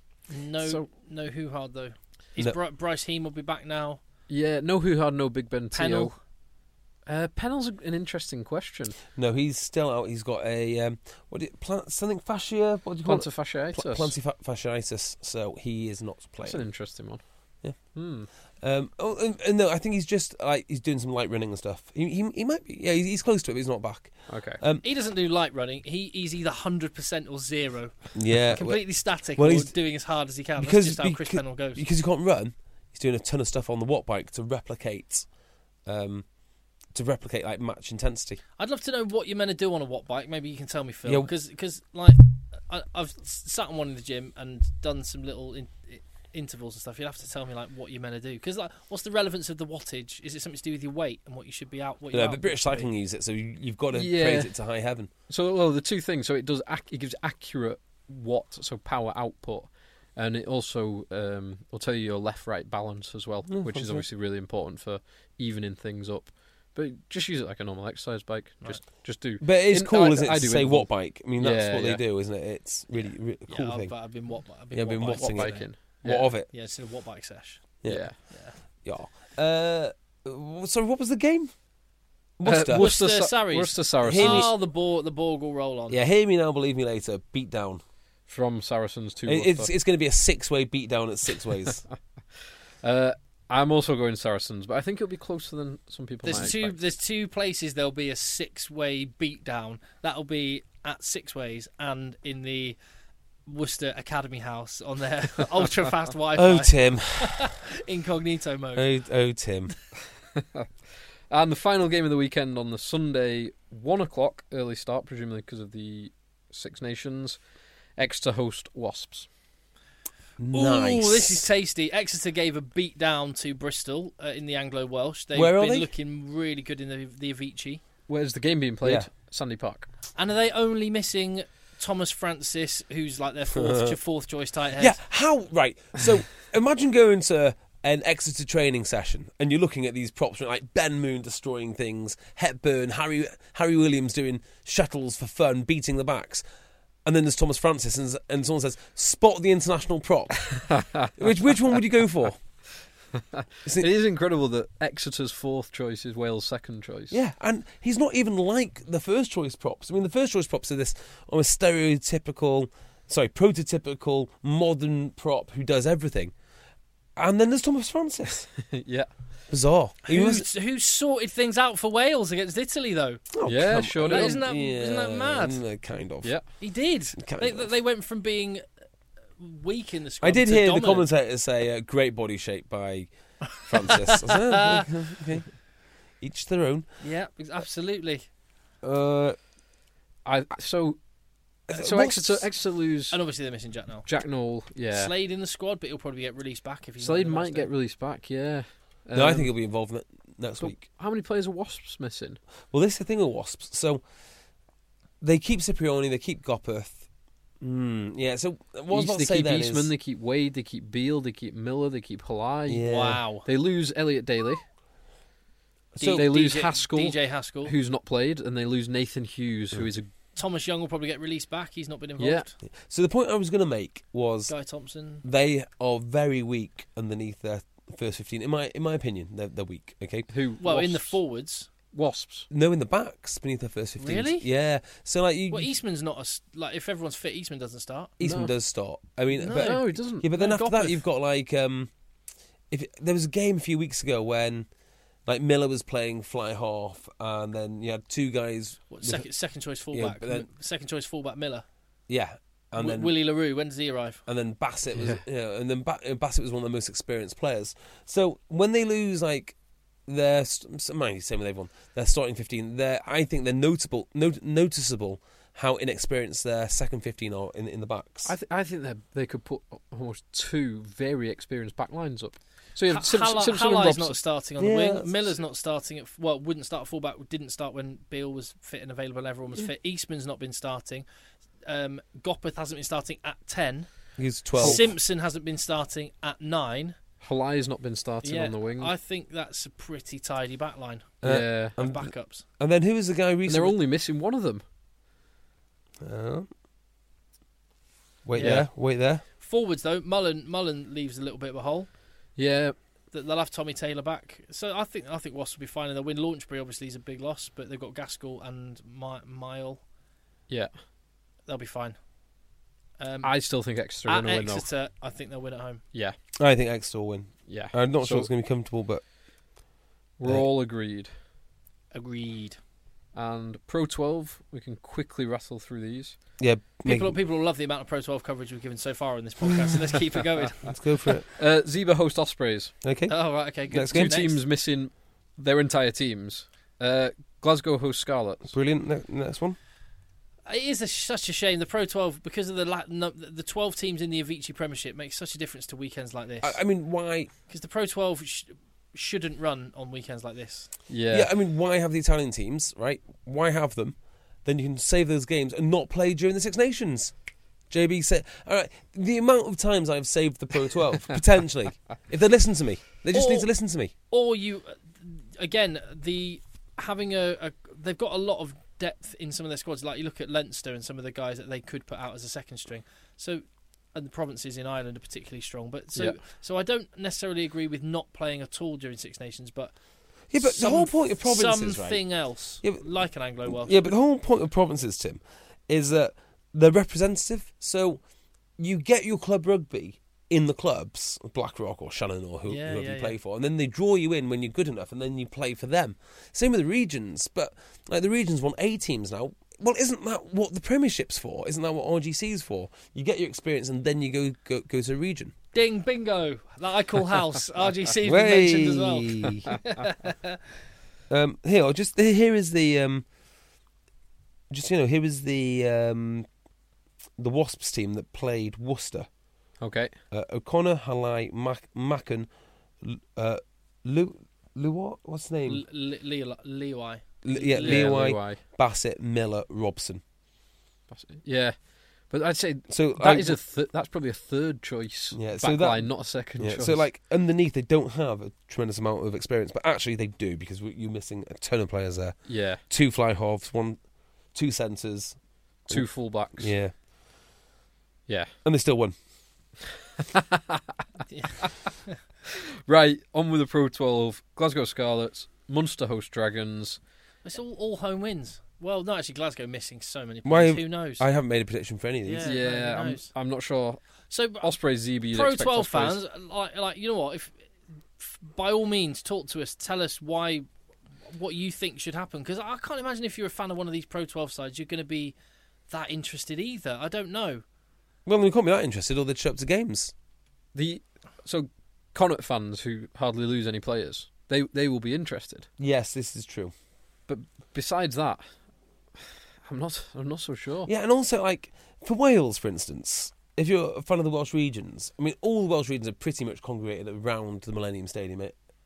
No, So- no hoo hard though. Is No. Bri- Bryce Heem will be back now. Yeah, no who had no Big Ben Teo. Pennell. Uh, Pennell's an interesting question. No, he's still out. He's got a um, what do you, plant, something fascia. What do you call Plantar it? fasciitis. Pl- plantar fasciitis. So he is not That's an playing. interesting one. Yeah. Hmm. Um, oh, and, and no, I think he's just like he's doing some light running and stuff. He he, he might be. Yeah, he's, he's close to it, but he's not back. Okay. Um, He doesn't do light running. He he's either hundred percent or zero. yeah, Completely static well, or he's- doing as hard as he can. because That's just how Chris because, Pennell goes. because he can't run. He's doing a ton of stuff on the watt bike to replicate, um, to replicate like match intensity. I'd love to know what you're meant to do on a watt bike. Maybe you can tell me, Yeah. Phil. Because like I, I've s- sat on one in the gym and done some little in, i- intervals and stuff. You'd have to tell me like what you're meant to do. Because like, what's the relevance of the wattage? Is it something to do with your weight and what you should be out? What No, you're but out British to be? Cycling use it, so you, you've got to Yeah. praise it to high heaven. So, well, the two things. So it does. Ac- it gives accurate watt, so power output, and it also um, will tell you your left-right balance as well, Yeah, which is fantastic. obviously really important for evening things up. But just use it like a normal exercise bike. Just, just do. But it's In- cool, I- isn't it, I to do say interval. watt bike? I mean, that's Yeah, what yeah. they do, isn't it? It's really, really a cool yeah, thing. I've, I've been watt. I've been Yeah, watt, been bike- watching Watt it. biking. What Yeah. of it? Yeah, it's a watt bike sesh. Yeah. Yeah. Uh, sorry, what was the game? Worcester. Uh, Worcester Sa- Sarries. Worcester Saracens. Oh, the ball, the ball will roll on. Yeah, hear me now, believe me later. Beat down. From Saracens to It- It's Worcester. it's going to be a six way beat down at six ways. Uh, I'm also going Saracens, but I think it'll be closer than some people might There's two. expect. There's two places there'll be a six-way beatdown. That'll be at Six Ways and in the Worcester Academy House on their ultra-fast Wi-Fi oh, Tim. incognito mode. Oh, oh, Tim. And the final game of the weekend on the Sunday, one o'clock, early start, presumably because of the Six Nations. Exeter host Wasps. Nice. Ooh, this is tasty. Exeter gave a beat down to Bristol uh, in the Anglo-Welsh. They've Where are been they? looking really good in the, the Avicii. Where's the game being played? Yeah. Sandy Park. And are they only missing Thomas Francis, who's like their fourth, fourth choice tight head? Yeah, how? Right. So imagine going to an Exeter training session and you're looking at these props like Ben Moon destroying things, Hepburn, Harry Harry Williams doing shuttles for fun, beating the backs. And then there's Thomas Francis, and, and someone says, "Spot the international prop." which which one would you go for? Is It it- is incredible that Exeter's fourth choice is Wales' second choice. Yeah, and he's not even like the first choice props. I mean, the first choice props are this almost stereotypical, sorry, prototypical modern prop who does everything. And then there's Thomas Francis. yeah. Bizarre. He Who, was- who sorted things out for Wales against Italy, though? Oh, Yeah, come sure on. did. Isn't that- isn't that mad? mm, Kind of. Yeah. He did. Kind They, of. they went from being weak in the scrum I did to hear dominant. the commentators say uh, great body shape by Francis. I was like, oh, okay, okay. Each their own. Yeah, absolutely. Uh, I so so what's- Exeter Exeter lose And obviously they're missing Jack Noel. Jack Knoll. Yeah. Slade in the squad, but he'll probably get released back if he's Slade not in the might match get day. released back. Yeah. No, I Um, think he'll be involved in it next but week. How many players are Wasps missing? Well, this is the thing with Wasps. So they keep Cipriani, they keep Gopperth. Mm, yeah, so what I was East- about they to say keep then Eastman, is... they keep Wade, they keep Beale, they keep Miller, they keep Halai. Yeah. Wow. They lose Elliot Daly, So they lose D J Haskell, D J Haskell. who's not played, and they lose Nathan Hughes, who is a Thomas Young will probably get released back. He's not been involved. yeah. So the point I was going to make was Guy Thompson. they are very weak underneath their first fifteen. In my in my opinion, they're, they're weak, okay? Who? Well, in the Wasps. forwards. Wasps. No, in the backs beneath their first fifteen. Really? Yeah. So, like, you, Well, Eastman's not a s- like if everyone's fit, Eastman doesn't start. Eastman No. does start. I mean, No. but, No, he doesn't. yeah, but then No, after that, Gopperth. you've got, like... um, if there was a game a few weeks ago when... Like Miller was playing fly half, and then you had two guys. What, second second choice fullback. but then- M- second choice fullback Miller. Yeah, and W- then Willie LaRue. When does he arrive? and then Bassett was, Yeah. you know, and then ba- Bassett was one of the most experienced players. So when they lose, like their, st- mind you, same with everyone, their starting fifteen, they're I think they're notable, not- noticeable how inexperienced their second fifteen are in in the backs. I, th- I think they they could put almost two very experienced back lines up. So you Ha- have Simpson, Hall- Simpson and Halley's Robson. not starting on the Yeah, wing. that's- Miller's not starting at well, wouldn't start at fullback. Didn't start when Beale was fit and available. and Everyone was fit. Eastman's not been starting. Um, Gopperth hasn't been starting at ten. He's twelve. Simpson hasn't been starting at nine. Halai's not been starting Yeah, on the wing. I think that's a pretty tidy back line Uh, yeah. of and, backups. and then who was the guy And recently? they're only missing one of them. Uh, wait Yeah. there, wait there. Forwards though, Mullen Mullen leaves a little bit of a hole. Yeah. Th- They'll have Tommy Taylor back, so I think I think Wasps will be fine. And they'll win. Launchbury obviously is a big loss, but they've got Gaskell and My- Mile. Yeah. They'll be fine. Um, I still think Exeter are at going to win, though. Exeter, I think they'll win at home. Yeah. I think Exeter will win. Yeah. I'm not sure So it's going to be comfortable, but We're Uh, all agreed. Agreed. And Pro twelve, we can quickly rattle through these. yeah, make- People people will love the amount of Pro twelve coverage we've given so far in this podcast, so let's keep it going. let's go for it. Uh, Zebra host Ospreys. Okay. Oh right, okay, good. Next Two game. teams missing their entire teams. Uh, Glasgow host Scarlets. Brilliant. Ne- next one. It is a, such a shame the Pro twelve because of the la- no, the twelve teams in the Avicii Premiership makes such a difference to weekends like this. I, I mean, why? Because the Pro twelve sh- shouldn't run on weekends like this. Yeah. Yeah. I mean, why have the Italian teams, right? Why have them? Then you can save those games and not play during the Six Nations. J B said, all right, the amount of times I've saved the Pro twelve, potentially, if they listen to me, they just Or- need to listen to me. Or you, again, the having a, a they've got a lot of depth in some of their squads. Like you look at Leinster and some of the guys that they could put out as a second string. So, and the provinces in Ireland are particularly strong. But so, Yeah. so I don't necessarily agree with not playing at all during Six Nations. But Yeah, but some- the whole point of provinces, right? something else, Yeah, but- like an Anglo Welsh. Yeah, but the whole point of provinces, Tim, is that they're representative. So you get your club rugby in the clubs, Blackrock or Shannon or who, Yeah, whoever yeah, you play yeah. for, and then they draw you in when you're good enough, and then you play for them. Same with the regions, but like the regions want A teams now. Well, isn't that what the Premiership's for? Isn't that what R G C's for? You get your experience, and then you go go, go to a region. Ding, bingo. That I call house. R G C's been mentioned as well. well. um, here, I'll just here is the um, just you know here is the um, the Wasps team that played Worcester. Okay. Uh, O'Connor, Halai, Mac- Macken, uh, Lu, Lu, what? What's his name? Leoi. Leoi. L- yeah, Yeah, Leoi, Leoi. Bassett, Miller, Robson. Yeah. But I'd say So that I- is a th- that's probably a third choice Yeah, back so that- line, not a second Yeah, choice. so like underneath they don't have a tremendous amount of experience, but actually they do because we- you're missing a ton of players there. yeah, Two fly halves, one, two centres. two fullbacks. Yeah, Yeah. and they still won. Right, on with the Pro twelve. Glasgow Scarlets, Munster host Dragons. It's all, all home wins. Well, no, actually, Glasgow missing so many Why- players. Who knows? I haven't made a prediction for any of these. Yeah, Yeah, no, who I'm, knows? I'm not sure. So, Ospreys, Z B, you'd Pro expect twelve Ospreys. fans, like, like you know what? If, f by all means, talk to us. Tell us why, what you think should happen. Because I can't imagine if you're a fan of one of these Pro twelve sides, you're going to be that interested either. I don't know. Well, they can't be that interested, or they'd show up to games. The so Connacht fans who hardly lose any players, they they will be interested. Yes, this is true. But besides that, I'm not I'm not so sure. Yeah, and also like for Wales, for instance, if you're a fan of the Welsh regions, I mean, all the Welsh regions are pretty much congregated around the Millennium Stadium. It,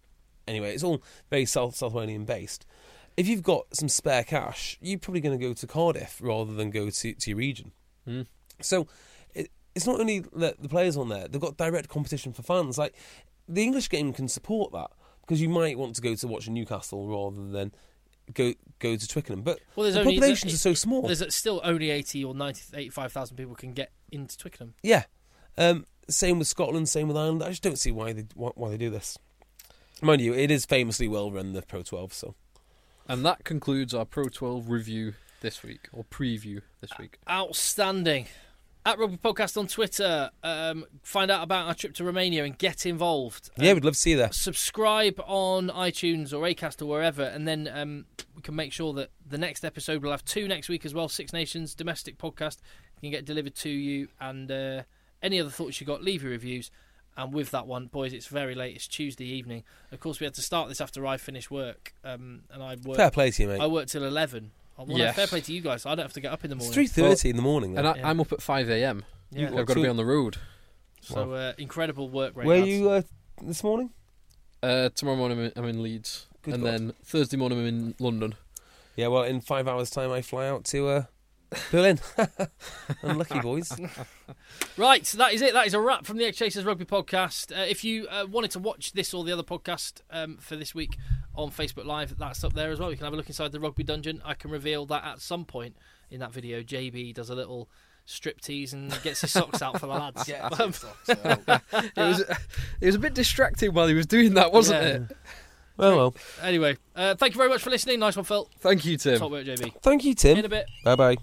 anyway, it's all very South South Walian based. If you've got some spare cash, you're probably going to go to Cardiff rather than go to, to your region. Mm. So it, it's not only the, the players on there, they've got direct competition for fans. Like, the English game can support that, because you might want to go to watch Newcastle rather than go go to Twickenham. But well, there's the only, populations there, are so small. There's still only eighty or ninety, eighty-five thousand people can get into Twickenham. Yeah. Um, same with Scotland, same with Ireland. I just don't see why they why, why they do this. Mind you, it is famously well run, the Pro twelve, so... And that concludes our Pro twelve review this week, or preview this week. Outstanding. At Rugby Podcast on Twitter, um, find out about our trip to Romania and get involved. Yeah, um, we'd love to see you there. Subscribe on iTunes or Acast or wherever, and then um, we can make sure that the next episode, we'll have two next week as well, Six Nations domestic podcast, can get delivered to you. And uh, any other thoughts you got, leave your reviews. And with that one, boys, it's very late. It's Tuesday evening. Of course, we had to start this after I finished work, um, and I worked. Fair play to you, mate. I worked till eleven. Well, no, Yes. fair play to you guys. I don't have to get up in the morning. It's three thirty in the morning, though. And I, Yeah. I'm up at five a.m. Yeah. I've got to be on the road. So uh, incredible work rate. Where are lads. you uh, this morning? Uh, tomorrow morning I'm in- I'm in Leeds. Good and God. then Thursday morning I'm in London. Yeah, well, in five hours' time, I fly out to uh, Berlin. Unlucky boys. Right, so that is it. That is a wrap from the X Chasers Rugby Podcast. Uh, if you uh, wanted to watch this or the other podcast um, for this week on Facebook Live, that's up there as well. You can have a look inside the Rugby Dungeon. I can reveal that at some point in that video, J B does a little striptease and gets his socks out for the lads. Yeah, Um, It was it was a bit distracting while he was doing that, wasn't Yeah. it? Well, well. Anyway, uh, thank you very much for listening. Nice one, Phil. Thank you, Tim. Top work, J B. Thank you, Tim. In a bit. Bye-bye.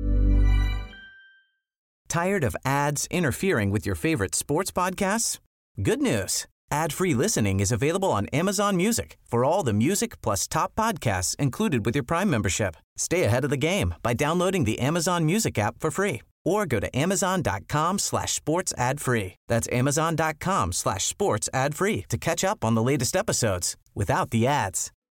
Tired of ads interfering with your favorite sports podcasts? Good news. Ad-free listening is available on Amazon Music for all the music plus top podcasts included with your Prime membership. Stay ahead of the game by downloading the Amazon Music app for free or go to amazon.com slash sports ad free. That's amazon.com slash sports ad free to catch up on the latest episodes without the ads.